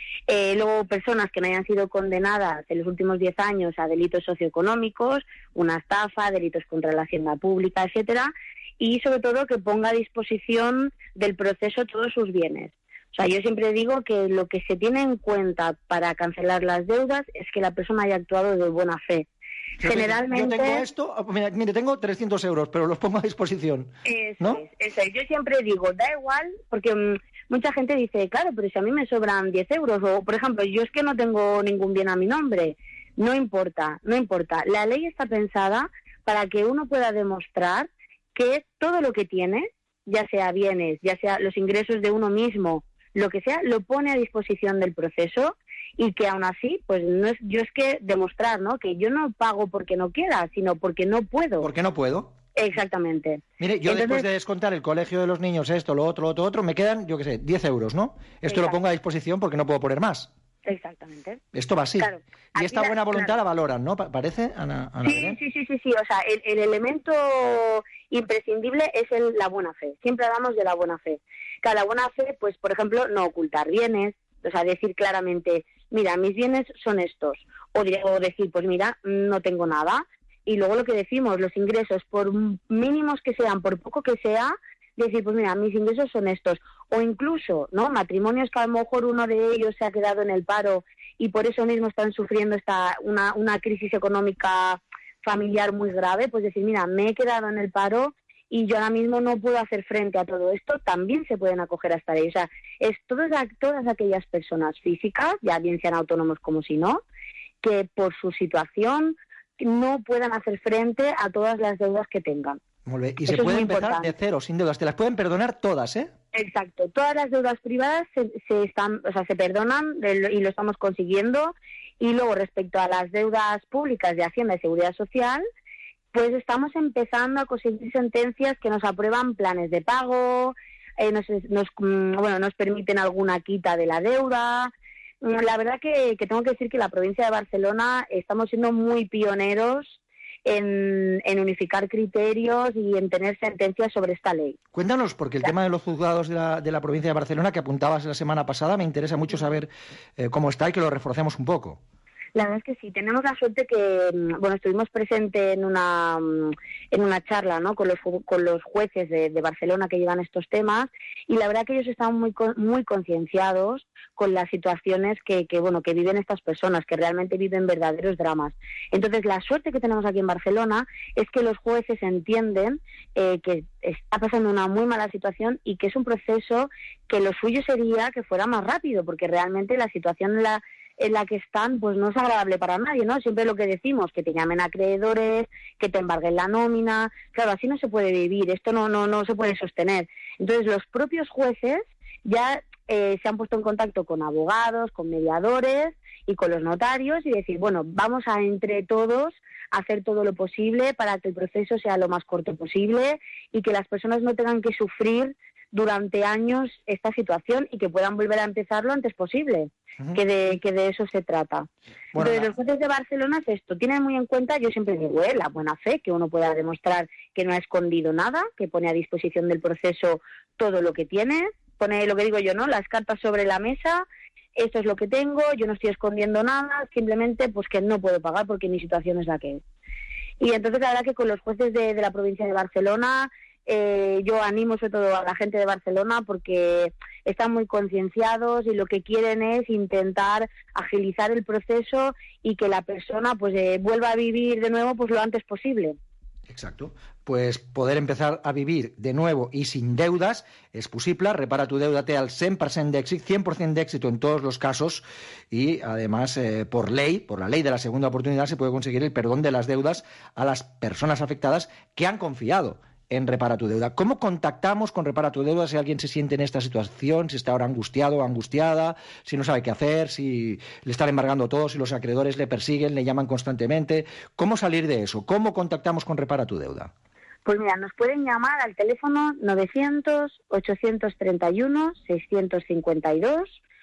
Luego, personas que no hayan sido condenadas en los últimos 10 años a delitos socioeconómicos, una estafa, delitos contra la hacienda pública, etcétera, y sobre todo que ponga a disposición del proceso todos sus bienes. O sea, yo siempre digo que lo que se tiene en cuenta para cancelar las deudas es que la persona haya actuado de buena fe. Generalmente... Yo tengo esto, mire, tengo 300 euros, pero los pongo a disposición. Eso es. Yo siempre digo, da igual, porque mucha gente dice, claro, pero si a mí me sobran 10 euros, o por ejemplo, yo es que no tengo ningún bien a mi nombre. No importa. La ley está pensada para que uno pueda demostrar que todo lo que tiene, ya sea bienes, ya sea los ingresos de uno mismo, lo que sea, lo pone a disposición del proceso y que aún así, yo es que demostrar, ¿no? Que yo no pago porque no quiera, sino porque no puedo. ¿Por qué no puedo? Exactamente. Mire, yo después de descontar el colegio de los niños, esto, lo otro, me quedan, 10 euros, ¿no? Esto lo pongo a disposición porque no puedo poner más. Exactamente. Esto va así. Claro. Y esta buena voluntad la valoran, ¿no? ¿Parece, Ana? Sí. O sea, el elemento imprescindible es la buena fe. Siempre hablamos de la buena fe. La buena fe, pues, por ejemplo, no ocultar bienes, o sea, decir claramente, mira, mis bienes son estos. O decir, pues mira, no tengo nada. Y luego lo que decimos, los ingresos, por mínimos que sean, por poco que sea, decir, pues mira, mis ingresos son estos. O incluso, ¿no? Matrimonios que a lo mejor uno de ellos se ha quedado en el paro y por eso mismo están sufriendo una crisis económica familiar muy grave, pues decir, mira, me he quedado en el paro y yo ahora mismo no puedo hacer frente a todo esto, también se pueden acoger a esta ley. O sea, es todas aquellas personas físicas, ya bien sean autónomos como si no, que por su situación no puedan hacer frente a todas las deudas que tengan. Muy bien. Y Eso se puede es muy empezar importante. de cero, sin deudas. Te las pueden perdonar todas, ¿eh? Exacto. Todas las deudas privadas se perdonan y lo estamos consiguiendo. Y luego, respecto a las deudas públicas de Hacienda y Seguridad Social, pues estamos empezando a conseguir sentencias que nos aprueban planes de pago, nos permiten alguna quita de la deuda. La verdad que tengo que decir que la provincia de Barcelona estamos siendo muy pioneros en unificar criterios y en tener sentencias sobre esta ley. Cuéntanos, porque el tema de los juzgados de la provincia de Barcelona, que apuntabas la semana pasada, me interesa mucho saber cómo está y que lo reforcemos un poco. La verdad es que sí, tenemos la suerte que, estuvimos presentes en una charla, ¿no?, con los jueces de Barcelona que llevan estos temas, y la verdad que ellos están muy concienciados con las situaciones que viven estas personas, que realmente viven verdaderos dramas. Entonces, la suerte que tenemos aquí en Barcelona es que los jueces entienden que está pasando una muy mala situación y que es un proceso que lo suyo sería que fuera más rápido, porque realmente la situación en la que están, pues no es agradable para nadie, ¿no? Siempre lo que decimos, que te llamen acreedores, que te embarguen la nómina. Claro, así no se puede vivir, esto no se puede sostener. Entonces, los propios jueces ya se han puesto en contacto con abogados, con mediadores y con los notarios y decir, bueno, vamos a entre todos hacer todo lo posible para que el proceso sea lo más corto posible y que las personas no tengan que sufrir durante años esta situación y que puedan volver a empezar lo antes posible, que de eso se trata. Bueno, Entonces, los jueces de Barcelona es esto, tienen muy en cuenta, yo siempre digo, la buena fe, que uno pueda demostrar que no ha escondido nada, que pone a disposición del proceso todo lo que tiene, pone lo que digo yo, ¿no? Las cartas sobre la mesa, esto es lo que tengo, yo no estoy escondiendo nada, simplemente pues que no puedo pagar porque mi situación es la que es. Y entonces la verdad que con los jueces de la provincia de Barcelona, yo animo sobre todo a la gente de Barcelona porque están muy concienciados y lo que quieren es intentar agilizar el proceso y que la persona pues vuelva a vivir de nuevo pues lo antes posible. Exacto. Pues poder empezar a vivir de nuevo y sin deudas es posible. Repara tu deuda té el 100% d'èxit, 100% d'éxito en todos los casos y además por la ley de la segunda oportunidad se puede conseguir el perdón de las deudas a las personas afectadas que han confiado en Repara tu Deuda. ¿Cómo contactamos con Repara tu Deuda si alguien se siente en esta situación, si está ahora angustiado o angustiada, si no sabe qué hacer, si le están embargando todo, si los acreedores le persiguen, le llaman constantemente? ¿Cómo salir de eso? ¿Cómo contactamos con Repara tu Deuda? Pues mira, nos pueden llamar al teléfono 900-831-652,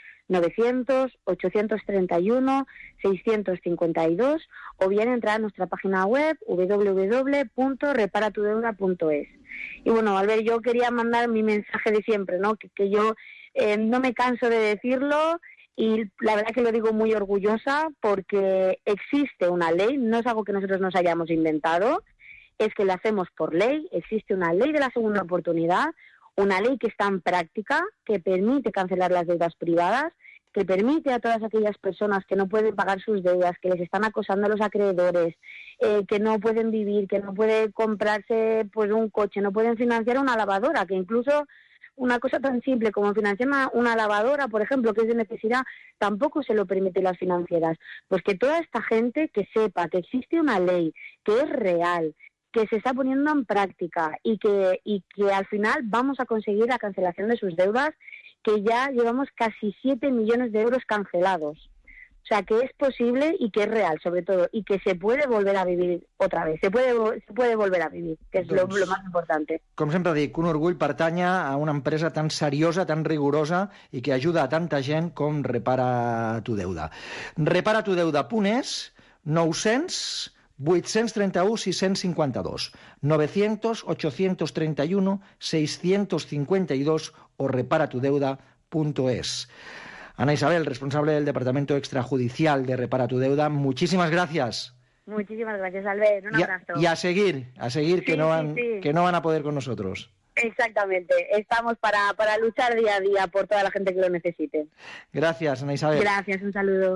900-831-652, o bien entrar a nuestra página web www.reparatudeuda.es. Y bueno, Albert, yo quería mandar mi mensaje de siempre, ¿no? Que yo no me canso de decirlo y la verdad que lo digo muy orgullosa porque existe una ley, no es algo que nosotros nos hayamos inventado, es que lo hacemos por ley, existe una ley de la segunda oportunidad, una ley que está en práctica, que permite cancelar las deudas privadas, que permite a todas aquellas personas que no pueden pagar sus deudas, que les están acosando a los acreedores, que no pueden vivir, que no pueden comprarse pues un coche, no pueden financiar una lavadora, que incluso una cosa tan simple como financiar una lavadora, por ejemplo, que es de necesidad, tampoco se lo permiten las financieras. Pues que toda esta gente que sepa que existe una ley, que es real, que se está poniendo en práctica y que al final vamos a conseguir la cancelación de sus deudas, que ya llevamos casi 7 millones de euros cancelados. O sea, que es posible y que es real, sobre todo, y que se puede volver a vivir otra vez. Se puede volver a vivir, que es lo más importante. Com sempre dic, un orgull pertany a una empresa tan seriosa, tan rigorosa i que ajuda a tanta gent com Repara tu Deuda. reparatudeuda.es, 900 831 652, 900 831 652 o reparatudeuda.es. Ana Isabel, responsable del Departamento Extrajudicial de Repara tu Deuda, muchísimas gracias. Muchísimas gracias, Albert. Un abrazo. Y a seguir, sí, que no van a poder con nosotros. Exactamente, estamos para luchar día a día por toda la gente que lo necesite. Gracias, Ana Isabel. Gracias, un saludo.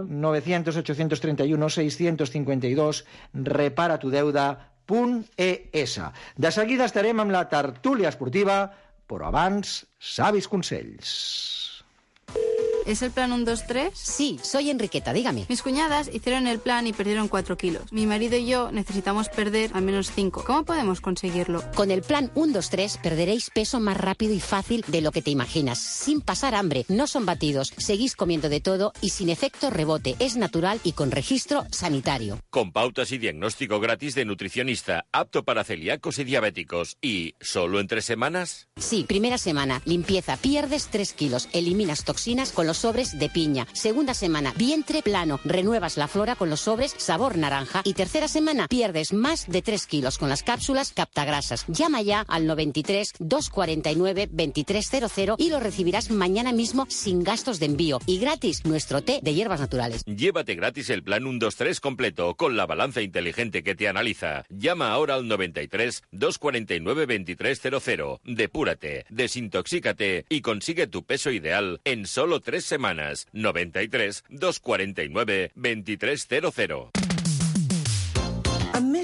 900-831-652, reparatudeuda.es. De seguida estarem amb la tertúlia esportiva, però abans, savis consells. ¿Es el plan 1-2-3? Sí, soy Enriqueta, dígame. Mis cuñadas hicieron el plan y perdieron 4 kilos. Mi marido y yo necesitamos perder al menos 5. ¿Cómo podemos conseguirlo? Con el plan 1-2-3 perderéis peso más rápido y fácil de lo que te imaginas, sin pasar hambre. No son batidos, seguís comiendo de todo y sin efecto rebote. Es natural y con registro sanitario. Con pautas y diagnóstico gratis de nutricionista, apto para celíacos y diabéticos. ¿Y solo en 3 semanas? Sí, primera semana, limpieza, pierdes 3 kilos, eliminas toxinas con los sobres de piña. Segunda semana, vientre plano, renuevas la flora con los sobres sabor naranja. Y tercera semana, pierdes más de 3 kilos con las cápsulas captagrasas. Llama ya al 93 249 2300 y lo recibirás mañana mismo sin gastos de envío. Y gratis, nuestro té de hierbas naturales. Llévate gratis el plan 1-2-3 completo con la balanza inteligente que te analiza. Llama ahora al 93 249 2300. Depúrate, desintoxícate y consigue tu peso ideal en solo 3 semanas. 93 249 2300. Amb més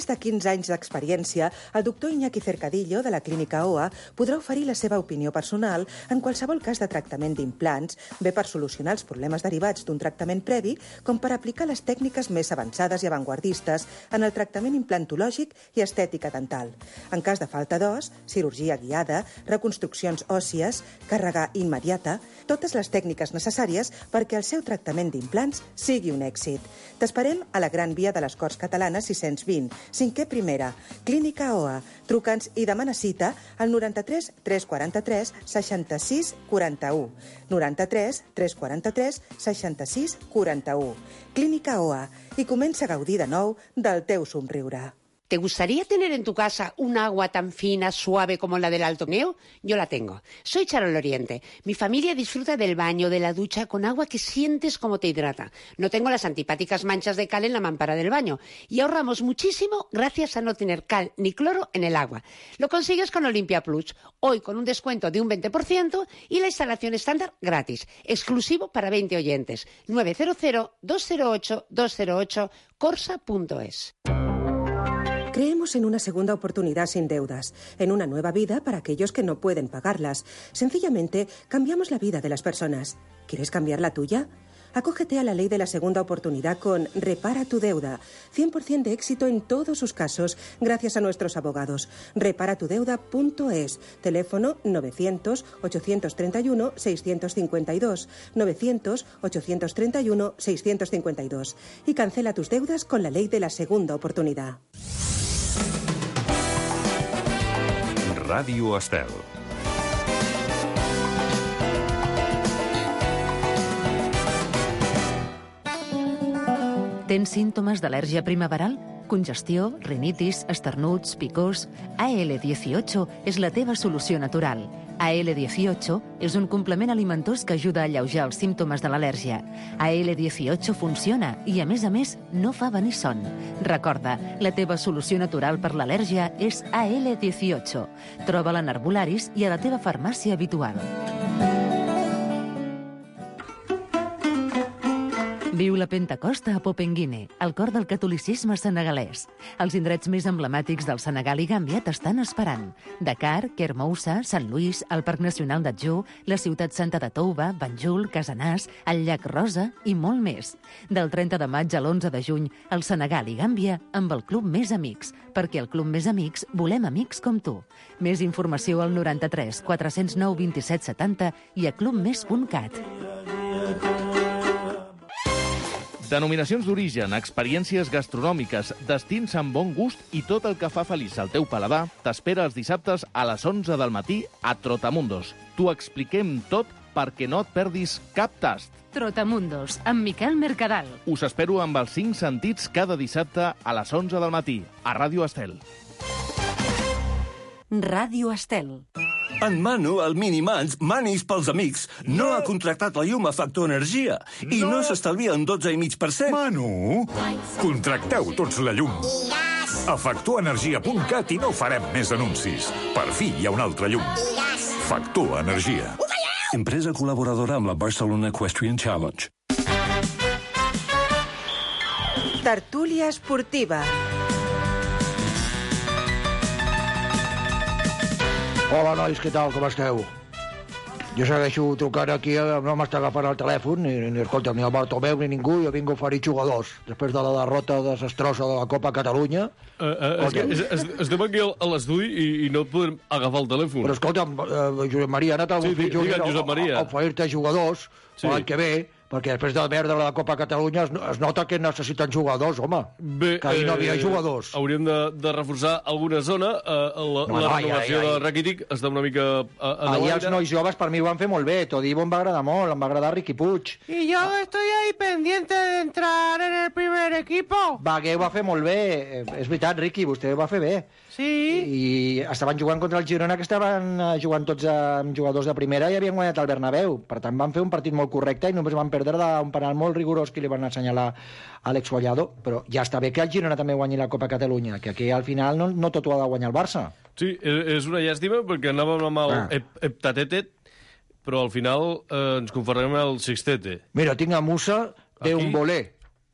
més de 15 anys d'experiència, el doctor Iñaki Cercadillo, de la Clínica OA, podrà oferir la seva opinió personal en qualsevol cas de tractament d'implants, bé per solucionar els problemes derivats d'un tractament previ, com per aplicar les tècniques més avançades i avantguardistes en el tractament implantològic i estètica dental. En cas de falta d'os, cirurgia guiada, reconstruccions òssies, càrrega immediata, totes les tècniques necessàries perquè el seu tractament d'implants sigui un èxit. T'esperem a la Gran Via de les Corts Catalanes 620, 5è primera, Clínica OA. Truca'ns i demana cita al 93 343 66 41. 93 343 66 41. Clínica OA. I comença a gaudir de nou del teu somriure. ¿Te gustaría tener en tu casa un agua tan fina, suave como la del Alto Neo? Yo la tengo. Soy Charol Oriente. Mi familia disfruta del baño, de la ducha, con agua que sientes como te hidrata. No tengo las antipáticas manchas de cal en la mampara del baño. Y ahorramos muchísimo gracias a no tener cal ni cloro en el agua. Lo consigues con Olimpia Plus. Hoy con un descuento de un 20% y la instalación estándar gratis. Exclusivo para 20 oyentes. 900-208-208 corsa.es. Creemos en una segunda oportunidad sin deudas, en una nueva vida para aquellos que no pueden pagarlas. Sencillamente, cambiamos la vida de las personas. ¿Quieres cambiar la tuya? Acógete a la ley de la segunda oportunidad con Repara tu deuda. 100% de éxito en todos sus casos, gracias a nuestros abogados. Reparatudeuda.es. Teléfono 900-831-652. 900-831-652. Y cancela tus deudas con la ley de la segunda oportunidad. Ràdio Estel. Tens símptomes d'al·lèrgia primaveral? Congestió, rinitis, esternuts, picors... AL18 és la teva solució natural. AL18 és un complement alimentós que ajuda a alleujar els símptomes de l'al·lèrgia. AL18 funciona i, a més, no fa venir son. Recorda, la teva solució natural per l'al·lèrgia és AL18. Troba-la en herbolaris i a la teva farmàcia habitual. Viu la Pentecosta a Popenguine, al cor del catolicisme senegalès. Els indrets més emblemàtics del Senegal i Gàmbia t'estan esperant. Dakar, Kermoussa, Sant Lluís, el Parc Nacional d'Adjou, la ciutat santa de Touba, Banjul, Casanàs, el llac Rosa i molt més. Del 30 de maig a l'11 de juny, el Senegal i Gàmbia amb el Club Més Amics, perquè al Club Més Amics volem amics com tu. Més informació al 93 409 27 70 i a clubmes.cat. Denominacions d'origen, experiències gastronòmiques, destins amb bon gust i tot el que fa feliç al teu paladar t'espera els dissabtes a les 11 del matí a Trotamundos. T'ho expliquem tot perquè no et perdis cap tast. Trotamundos, amb Miquel Mercadal. Us espero amb els 5 sentits cada dissabte a les 11 del matí a Ràdio Estel. Ràdio Estel. En Manu, el Minimans, Manis pels amics, no ha contractat la llum a Factor Energia i no s'estalvia un 12,5%. Manu, contracteu tots la llum. A factorenergia.cat i no farem més anuncis. Per fi hi ha una altra llum. Factor Energia. Empresa col·laboradora amb la Barcelona Equestrian Challenge. Tertúlia esportiva. Hola, nois, què tal, com esteu? Jo segueixo trucant aquí, no m'està agafant el telèfon, ni escolta, ni el Bartomeu ni ningú, jo vinc a oferir jugadors. Després de la derrota desastrosa de la Copa Catalunya... Estem aquí a l'estudi i no podem agafar el telèfon. Però escolta, Josep Maria, ha anat algun fill a oferir-te jugadors l'any que ve, perquè després de perdre la Copa Catalunya es nota que necessiten jugadors, home. Bé, que ahir no havia jugadors. Hauríem de reforçar alguna zona. La renovació de Rakitic està una mica ahir els nois joves per mi ho van fer molt bé. Todibo em va agradar molt, em va agradar Riqui Puig. Y yo estoy ahí pendiente de entrar en el primer equipo. Bagué ho va fer molt bé. És veritat, Riqui, vostè ho va fer bé. Sí. I estaven jugant contra el Girona, que estaven jugant tots amb jugadors de primera i havien guanyat el Bernabéu. Per tant, van fer un partit molt correcte i només van perdre d'un penal molt rigorós que li van assenyalar a Alex Collado. Però ja està bé que el Girona també guanyi la Copa Catalunya, que aquí al final no tot ho ha de guanyar el Barça. Sí, és una llàstima perquè anàvem amb el heptatetet, però al final ens conformem el sextete. Mira, tinc a Musa de un voler.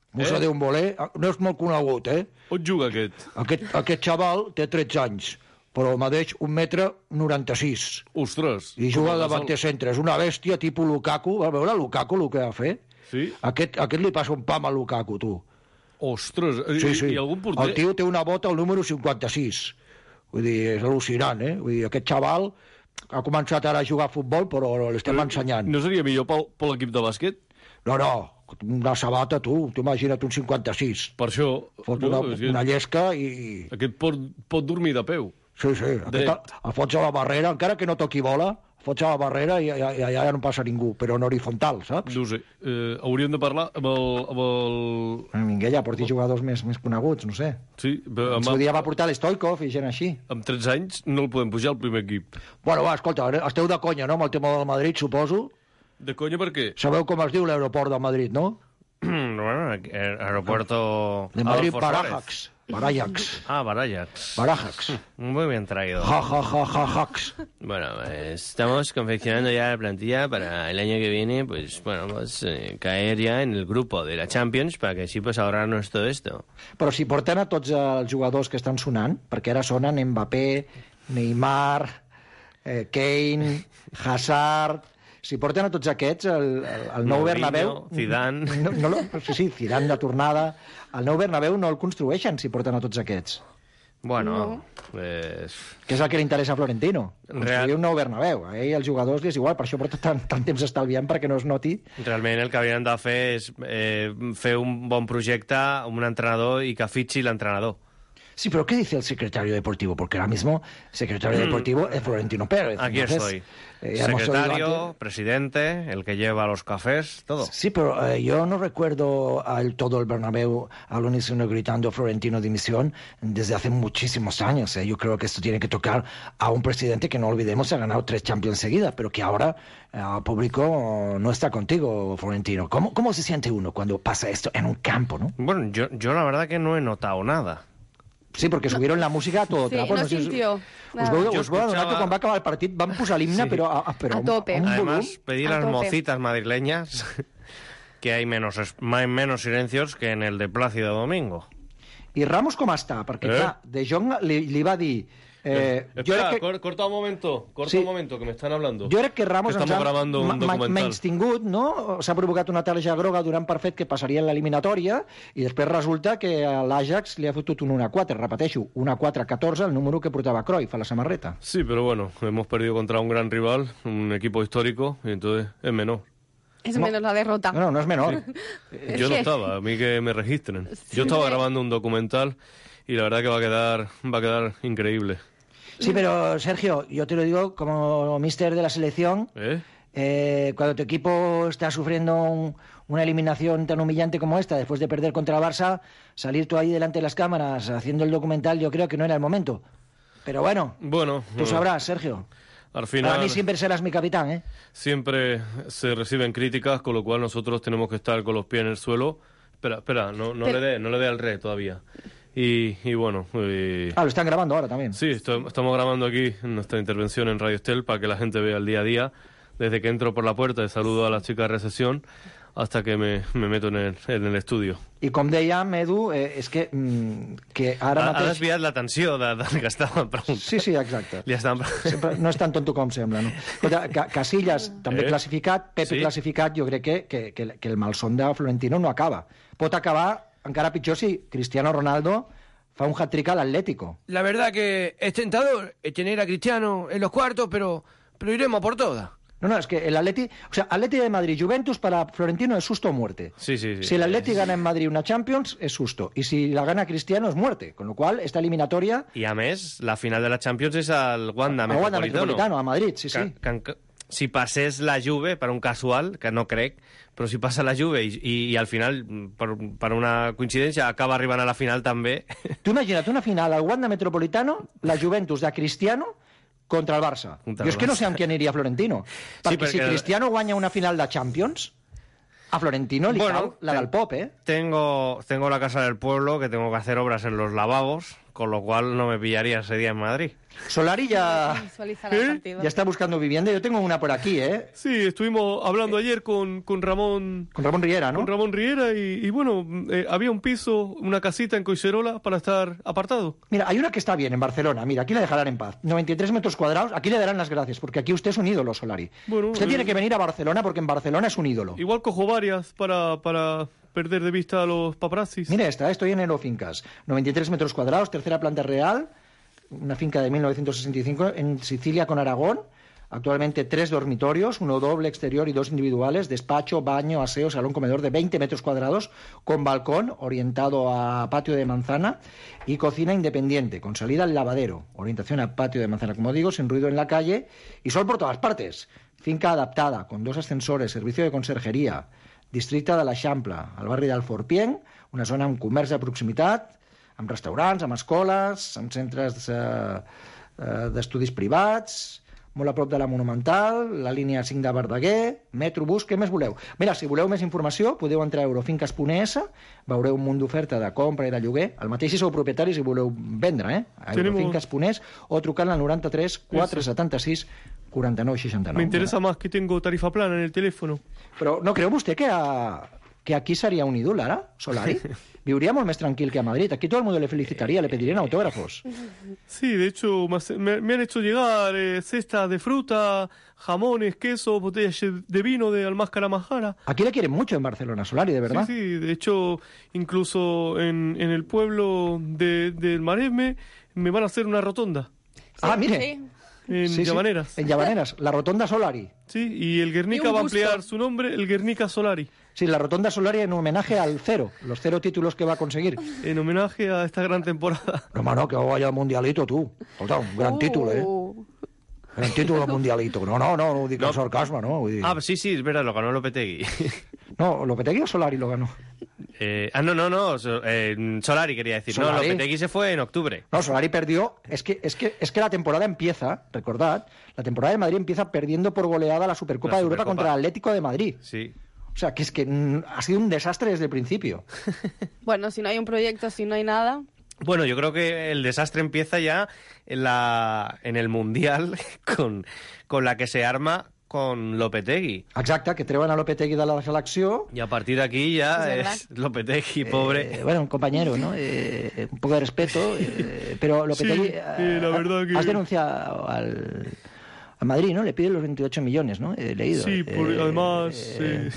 Musa Dembélé, no és molt conegut, On juga aquest? Aquest xaval té 13 anys, però medeix 1,96 m. Ostres! I juga de davanter centre. És una bèstia tipus Lukaku. Va veure Lukaku el que va fer? Sí? Aquest li passa un pam a Lukaku, tu. Ostres! Sí. I algun porter? El tio té una bota al número 56. Vull dir, és al·lucinant, Vull dir, aquest xaval ha començat ara a jugar a futbol, però l'estem ensenyant. No seria millor per l'equip de bàsquet? No, una sabata, tu imagina't un 56. Per això... Fot una llesca i... Aquest pot dormir de peu. Sí. El fots a la barrera, encara que no toqui bola, fots a la barrera i allà no passa ningú, però en horitzontal, saps? No ho sé. Hauríem de parlar amb el... Minguella, porti jugadors més coneguts, no sé. Sí, el seu dia va portar l'Stoikov i gent així. Amb 13 anys no el podem pujar al primer equip. Bueno, va, escolta, esteu de conya, no?, amb el tema del Madrid, suposo. De conya per què? Sabeu com es diu l'aeroport de Madrid, no? Bueno, aeropuerto... De Madrid, Barajax. Barajax. Muy bien traído. Jajajajajax. Bueno, estamos confeccionando ya la plantilla para el año que viene, pues bueno, vamos a caer ya en el grupo de la Champions para que así pues ahorrarnos todo esto. Però si porten a tots els jugadors que estan sonant, perquè ara sonen Mbappé, Neymar, Kane, Hazard... Si porten a tots aquests, el nou Bernabéu... Zidane... Sí, Zidane de tornada. El nou Bernabéu no el construeixen si porten a tots aquests. Bueno, que és el que li interessa a Florentino. Construir un nou Bernabéu. A ell, als jugadors, li és igual. Per això porta tant temps estalviant perquè no es noti. Realment el que haurien de fer és fer un bon projecte, un entrenador i que fitxi l'entrenador. Sí, pero ¿qué dice el secretario deportivo? Porque ahora mismo el secretario deportivo es Florentino Pérez. Aquí estoy. Secretario, presidente, el que lleva los cafés, todo. Sí, pero yo no recuerdo todo el Bernabéu al unísono gritando Florentino dimisión desde hace muchísimos años. Yo creo que esto tiene que tocar a un presidente que, no olvidemos, ha ganado 3 Champions seguidas, pero que ahora el público no está contigo, Florentino. ¿Cómo se siente uno cuando pasa esto en un campo, no? Bueno, yo la verdad que no he notado nada. Sí, perquè subieron la música a todo trapo. No sintió. Us vau adonar que quan va acabar el partit van posar l'himne, sí, però a tope. Además, pedir a las mocitas madrileñas que hay menos silencios que en el de Plácido Domingo. I Ramos com està? Perquè, clar, De Jong li va dir... Espera, corta un momento, que me están hablando. Jo crec que Ramos ens ha menystingut, no? S'ha provocat una tarja groga donant per fet que passaria en l'eliminatòria i després resulta que l'Ajax li ha fotut un 1-4, repeteixo, 1-4-14, el número que portava Cruyff a la samarreta. Sí, pero bueno, hemos perdido contra un gran rival, un equipo histórico, y entonces es menor. Es menos la derrota. No es menor. Sí. Yo no estaba, a mí que me registren. Yo estaba grabando un documental y la verdad que va a quedar increíble. Sí, pero Sergio, yo te lo digo como míster de la selección, cuando tu equipo está sufriendo una eliminación tan humillante como esta, después de perder contra el Barça, salir tú ahí delante de las cámaras haciendo el documental, yo creo que no era el momento. Pero bueno, tú sabrás, Sergio. Al final, para mí siempre serás mi capitán, ¿eh? Siempre se reciben críticas, con lo cual nosotros tenemos que estar con los pies en el suelo. Espera, no le dé al rey todavía. Y bueno... lo están grabando ahora también. Sí, estamos grabando aquí nuestra intervención en Radio Estel para que la gente vea el día a día. Desde que entro por la puerta y saludo a la chica de recepción hasta que me meto en el estudio. I com dèiem, Edu, és que ara mateix... Ha desviat l'atenció del que estava preguntant. Sí, exacte. Sempre no és tan tonto com sembla, no? Escolta, Casillas també classificat, Pepe classificat, jo crec que el malson de Florentino no acaba. Pot acabar encara pitjor si Cristiano Ronaldo fa un hat-trick al Atlético. La verdad que es tentador tener a Cristiano en los cuartos, pero iremos por todas. No, es que el Atleti de Madrid, Juventus para Florentino es susto o muerte. Sí. Si el Atleti gana en Madrid una Champions, es susto. Y si la gana Cristiano, es muerte. Con lo cual, esta eliminatoria... Y a més, la final de la Champions és al Wanda Metropolitano. Al Wanda Metropolitano, a Madrid, sí. Si passés la Juve, per un casual, que no crec, però si passa la Juve i al final, per una coincidència, acaba arribant a la final també... Tu imagina't una final al Wanda Metropolitano, la Juventus de Cristiano contra el Barça. Jo és que no sé amb qui aniria Florentino. Perquè si Cristiano guanya una final de Champions, a Florentino li cau la del pop, ¿eh? Tengo la casa del pueblo, que tengo que hacer obras en los lavabos, con lo cual no me pillaría ese día en Madrid. Solari ya está buscando vivienda. Yo tengo una por aquí, ¿eh? Sí, estuvimos hablando ayer con Ramón... Con Ramón Riera, ¿no? Con Ramón Riera y bueno, había un piso, una casita en Collserola para estar apartado. Mira, hay una que está bien en Barcelona. Mira, aquí la dejarán en paz. 93 metros cuadrados. Aquí le darán las gracias, porque aquí usted es un ídolo, Solari. Bueno, usted tiene que venir a Barcelona porque en Barcelona es un ídolo. Igual cojo varias para perder de vista a los paparazzis. Mira esta, estoy en Aerofincas. 93 metros cuadrados, tercera planta real, una finca de 1965 en Sicilia con Aragón. Actualmente 3 dormitorios, uno doble exterior y 2 individuales, despacho, baño, aseo, salón, comedor de 20 metros cuadrados, con balcón orientado a patio de manzana y cocina independiente, con salida al lavadero, orientación a patio de manzana, como digo, sin ruido en la calle y sol por todas partes. Finca adaptada, con 2 ascensores, servicio de conserjería, districte de l'Eixample, al barri del Forpient, una zona amb comerç de proximitat, amb restaurants, amb escoles, amb centres d'estudis privats, molt a prop de la Monumental, la línia 5 de Verdaguer, metro, bus, què més voleu? Mira, si voleu més informació, podeu entrar a eurofinques.es, veureu un munt d'oferta de compra i de lloguer, el mateix si sou propietaris i voleu vendre, a eurofinques.es, o trucant al 93 476 49 69. Me interesa más que tengo tarifa plana en el teléfono. Però no creu vostè que aquí sería un ídol, ara, Solari? Viuría molt més tranquil que a Madrid. Aquí todo el mundo le felicitaría, le pedirían autógrafos. Sí, de hecho, me han hecho llegar cestas de fruta, jamones, queso, botellas de vino de Almáscara Majara. Aquí le quieren mucho en Barcelona, Solari, de verdad. Sí, de hecho, incluso en el pueblo del Maresme me van a hacer una rotonda. Mire. Sí. En Llavaneras. En Llavaneras, la Rotonda Solari. Sí, y el Guernica va a ampliar su nombre, el Guernica Solari. Sí, la Rotonda Solari en homenaje al 0, los 0 títulos que va a conseguir. En homenaje a esta gran temporada. No, mano, que vaya al Mundialito, tú. Escolta, un gran título, Gran título al Mundialito. No dic con sarcasmo, no. Vull dir... sí, es verdad, lo ganó Lopetegui. No, Lopetegui o Solari lo ganó. Solari quería decir. Solari. No, Lopetegui se fue en octubre. No, Solari perdió. Es que la temporada empieza, recordad, la temporada de Madrid empieza perdiendo por goleada la Supercopa de Europa contra el Atlético de Madrid. Sí. O sea, que es que ha sido un desastre desde el principio. Bueno, si no hay un proyecto, si no hay nada... Bueno, yo creo que el desastre empieza ya en el Mundial con la que se arma con Lopetegui. Exacte, que treuen a Lopetegui de la selecció. Y a partir de aquí ya es Lopetegui, pobre. Bueno, un compañero, ¿no? Un poco de respeto. Pero Lopetegui... la verdad que... Has denunciado al Madrid, ¿no? Le piden los 28 millones, ¿no? He leído. Sí, además...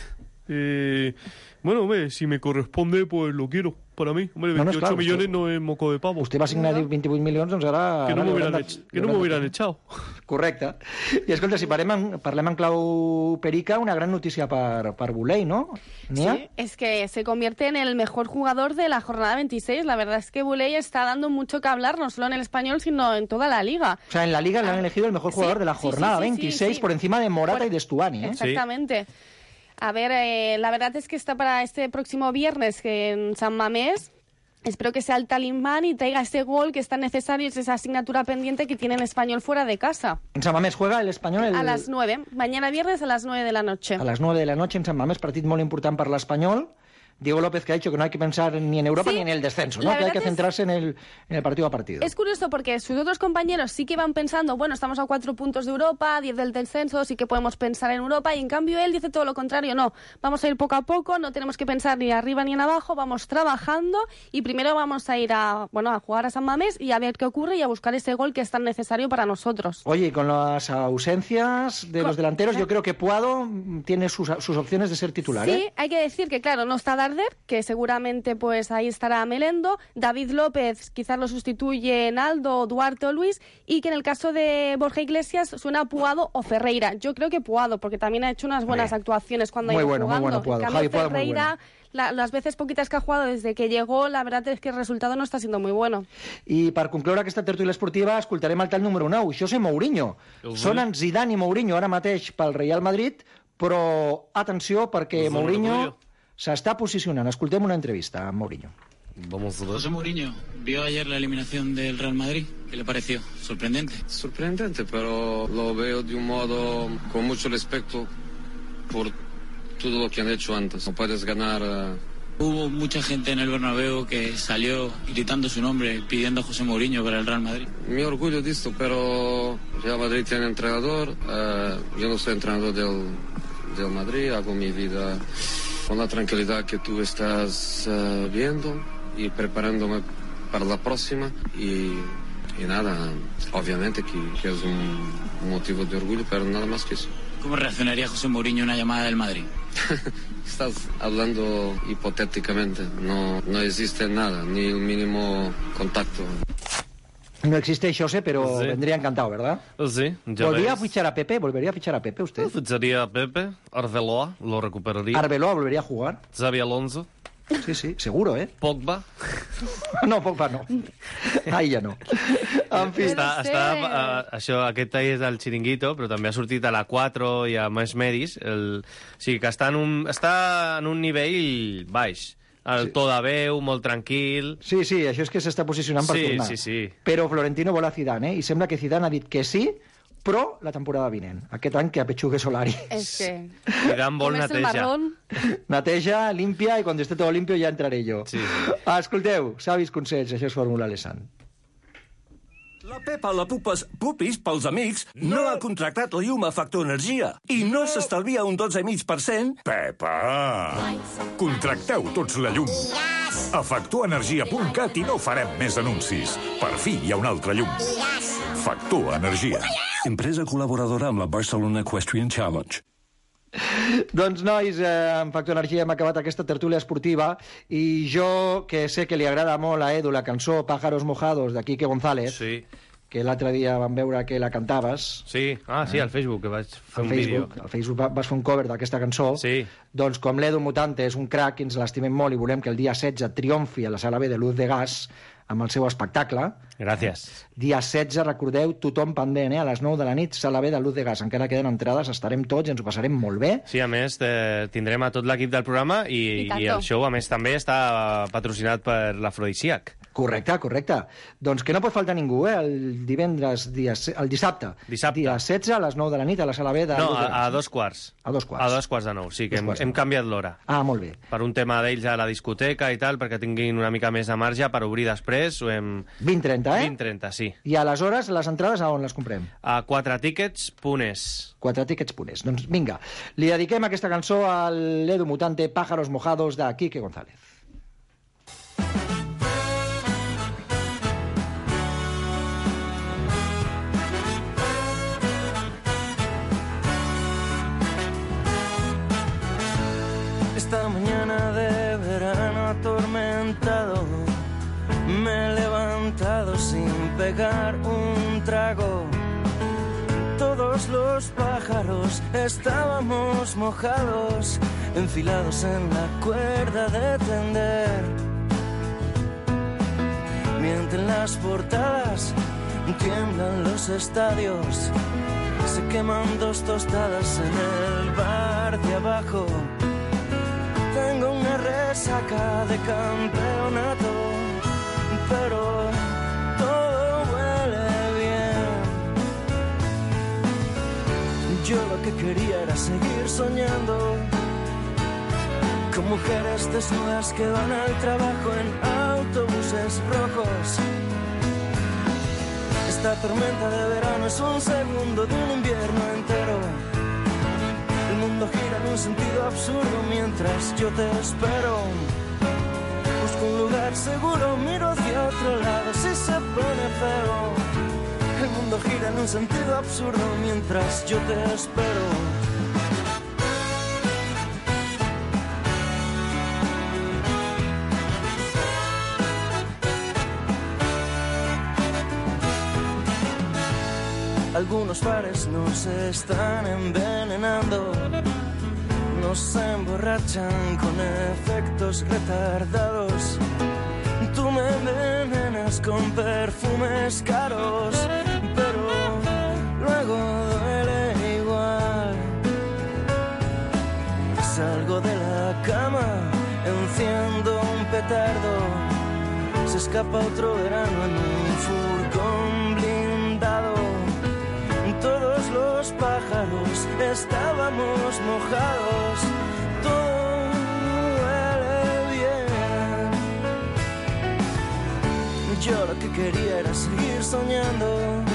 bueno, si me corresponde, pues lo quiero para mí. Hombre, 28 millones no es moco de pavo. Usted va a asignar 28 milions, doncs ara... Que no me hubieran echado. Correcte. I escolta, si parlem en clau perica, una gran notícia per Buley, ¿no? ¿Nia? Sí, es que se convierte en el mejor jugador de la jornada 26. La verdad es que Buley está dando mucho que hablar, no solo en el Español, sino en toda la Liga. O sea, en la Liga le han elegido el mejor jugador de la jornada 26 por encima de Morata y de Estuani, ¿eh? Exactamente. A ver, la verdad es que está para este próximo viernes en San Mamés. Espero que sea el talismán y traiga ese gol que es tan necesario, es esa asignatura pendiente que tiene el Español fuera de casa. En San Mamés juega el Español... A las 9. Mañana viernes a las 9 de la noche. A las 9 de la noche en San Mamés, partit molt important per l'Espanyol. Diego López, que ha dicho que no hay que pensar ni en Europa ni en el descenso, ¿no? Que hay que centrarse en el partido a partido. Es curioso porque sus otros compañeros sí que van pensando, bueno, estamos a 4 puntos de Europa, 10 del descenso, sí que podemos pensar en Europa, y en cambio él dice todo lo contrario, no, vamos a ir poco a poco, no tenemos que pensar ni arriba ni en abajo, vamos trabajando y primero vamos a ir a jugar a San Mamés y a ver qué ocurre y a buscar ese gol que es tan necesario para nosotros. Oye, y con las ausencias de los delanteros, yo creo que Puado tiene sus opciones de ser titular, Sí, hay que decir que, claro, no está Darder, que seguramente pues ahí estará Melendo. David López quizás lo sustituye Naldo, Duarte o Luis, y que en el caso de Borja Iglesias suena Puado o Ferreira. Yo creo que Puado, porque también ha hecho unas buenas actuaciones cuando ha ido jugando. Muy bueno Puado. En cambio, Javi Puado, Ferreira, las veces poquitas que ha jugado desde que llegó, la verdad es que el resultado no está siendo muy bueno. I per concloure aquesta tertúlia esportiva escoltarem el tal número 9, José Mourinho. Sonen Zidane i Mourinho ara mateix pel Real Madrid, però atenció perquè Mourinho se está posicionando. Escuchemos una entrevista a Mourinho. José Mourinho, ¿vio ayer la eliminación del Real Madrid? ¿Qué le pareció? ¿Sorprendente? Sorprendente, pero lo veo de un modo con mucho respeto por todo lo que han hecho antes. No puedes ganar Hubo mucha gente en el Bernabéu que salió gritando su nombre, pidiendo a José Mourinho para el Real Madrid. Mi orgullo de esto, pero Real Madrid tiene entrenador. Yo no soy entrenador del Madrid, hago mi vida con la tranquilidad que tú estás viendo y preparándome para la próxima. Y nada, obviamente que es un motivo de orgullo, pero nada más que eso. ¿Cómo reaccionaría José Mourinho a una llamada del Madrid? Estás hablando hipotéticamente, no existe nada, ni el mínimo contacto. No existe José, pero Sí. vendría encantado, ¿verdad? Sí, ya ¿Volvería a ves. fichar a Pepe? ¿Volvería a fichar a Pepe usted? Ficharía a Pepe, Arbeloa, lo recuperaría. ¿Arbeloa volvería a jugar? Xavi Alonso. Sí, sí, seguro, ¿eh? Pogba. No, Pogba no. Ahí ja no. En fi. Aquest és el Chiringuito, però també ha sortit a la 4 i a més medis. O sigui que està en un nivell baix. El to de veu, molt tranquil. Sí, això és que s'està posicionant per tornar. Sí. Però Florentino vol a Zidane, i sembla que Zidane ha dit que sí, però la temporada vinent. Aquest any que apetxugue Solari. Es que... Zidane vol Com és el neteja. marrón? Neteja, limpia, i quan esté todo limpio ja entraré jo. Sí. Escolteu, savis consells, això és Fórmula Alessand. La Pepa la Pupis pels amics no ha contractat la llum a Factor Energia i no s'estalvia un 12,5%. Pepa! Contracteu tots la llum. A factorenergia.cat i no farem més anuncis. Per fi hi ha un altre llum. Factor Energia. Empresa col·laboradora amb la Barcelona Equestrian Challenge. Doncs, nois, en Factor Energia hem acabat aquesta tertúlia esportiva i jo, que sé que li agrada molt a Edu la cançó Pájaros Mojados de Quique González, que l'altre dia vam veure que la cantaves. Sí, al Facebook, que vaig fer un vídeo. Al Facebook vas fer un cover d'aquesta cançó. Sí. Doncs com l'Edu Mutante és un crac i ens l'estimem molt i volem que el dia 16 triomfi a la Sala B de Luz de Gas amb el seu espectacle. Gràcies. Dia 16, recordeu, tothom pendent, a les 9 de la nit, Sala B de Luz de Gas. Encara queden entrades, estarem tots i ens ho passarem molt bé. Sí, a més, tindrem a tot l'equip del programa i el show, a més, també està patrocinat per l'Afrodisíac. Correcte. Doncs que no pot faltar ningú, el dissabte, dia 16 a les 9 de la nit a la Sala B de Luz de Gas. A 2:15. A 2:15. A 2:15, sí, que hem canviat l'hora. Ah, molt bé. Per un tema d'ells a la discoteca i tal, perquè tinguin una mica més de marge per obrir després. 20:30, 20:30, sí. I aleshores, les entrades a on les comprem? A 4tickets.es. 4tickets.es. Doncs vinga, li dediquem aquesta cançó a l'Edu Mutante, Pájaros Mojados, de Quique González. Esta mañana de verano atormentado me he levantado sin pegar un trago. Todos los pájaros estábamos mojados, enfilados en la cuerda de tender. Mientras las portadas tiemblan los estadios, se queman 2 tostadas en el bar de abajo. Tengo una resaca de campeonato, pero todo huele bien. Yo lo que quería era seguir soñando con mujeres desnudas que van al trabajo en autobuses rojos. Esta tormenta de verano es un segundo de un invierno entero. El mundo gira en un sentido absurdo mientras yo te espero. Busco un lugar seguro, miro hacia otro lado si se pone feo. El mundo gira en un sentido absurdo mientras yo te espero. Algunos bares nos están envenenando, nos emborrachan con efectos retardados. Tú me envenenas con perfumes caros, pero luego duele igual. Salgo de la cama, enciendo un petardo, se escapa otro verano en un furgón blindado. Todos los pájaros estábamos mojados, todo huele bien. Yo lo que quería era seguir soñando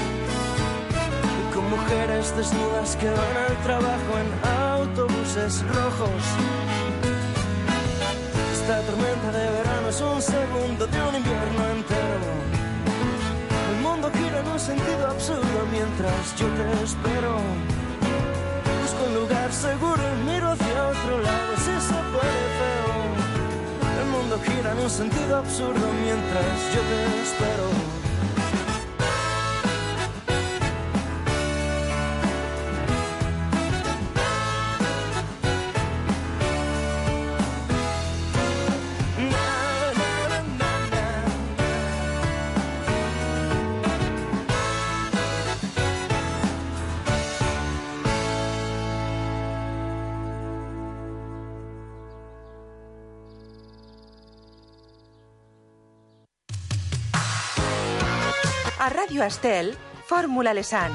con mujeres desnudas que van al trabajo en autobuses rojos. Esta tormenta de verano es un segundo de un invierno entero. El mundo gira en un sentido absurdo mientras yo te espero. Busco un lugar seguro y miro hacia otro lado si se puede, feo. El mundo gira en un sentido absurdo mientras yo te espero. A Ràdio Estel, Fórmula Lesan.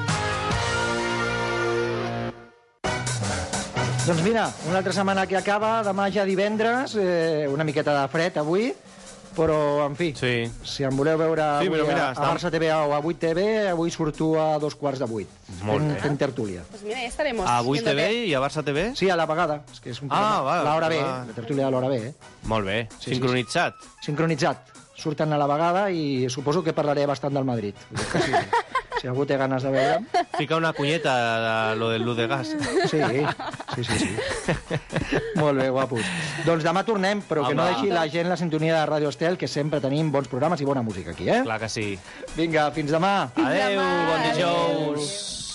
Doncs mira, una altra setmana que acaba, demà ja divendres, una miqueta de fred avui, però, en fi, si em voleu veure avui a Barça TV o a 8TV, avui surto a 2:15. Fent tertúlia. Pues mira, ya estaremos. A 8TV i a Barça TV? Sí, a la vegada. És que és un programa. L'hora B, la tertúlia de l'hora B. Molt bé. Sincronitzat. Sincronitzat. Surten a la vegada i suposo que parlaré bastant del Madrid. Si algú té ganes de veure'm. Fica una cunyeta de lo del Ludegas. Sí. Molt bé, guapos. Doncs demà tornem, però que no deixi la gent la sintonia de Ràdio Estel, que sempre tenim bons programes i bona música aquí, eh? Clar que sí. Vinga, fins demà. Adéu, bon dijous.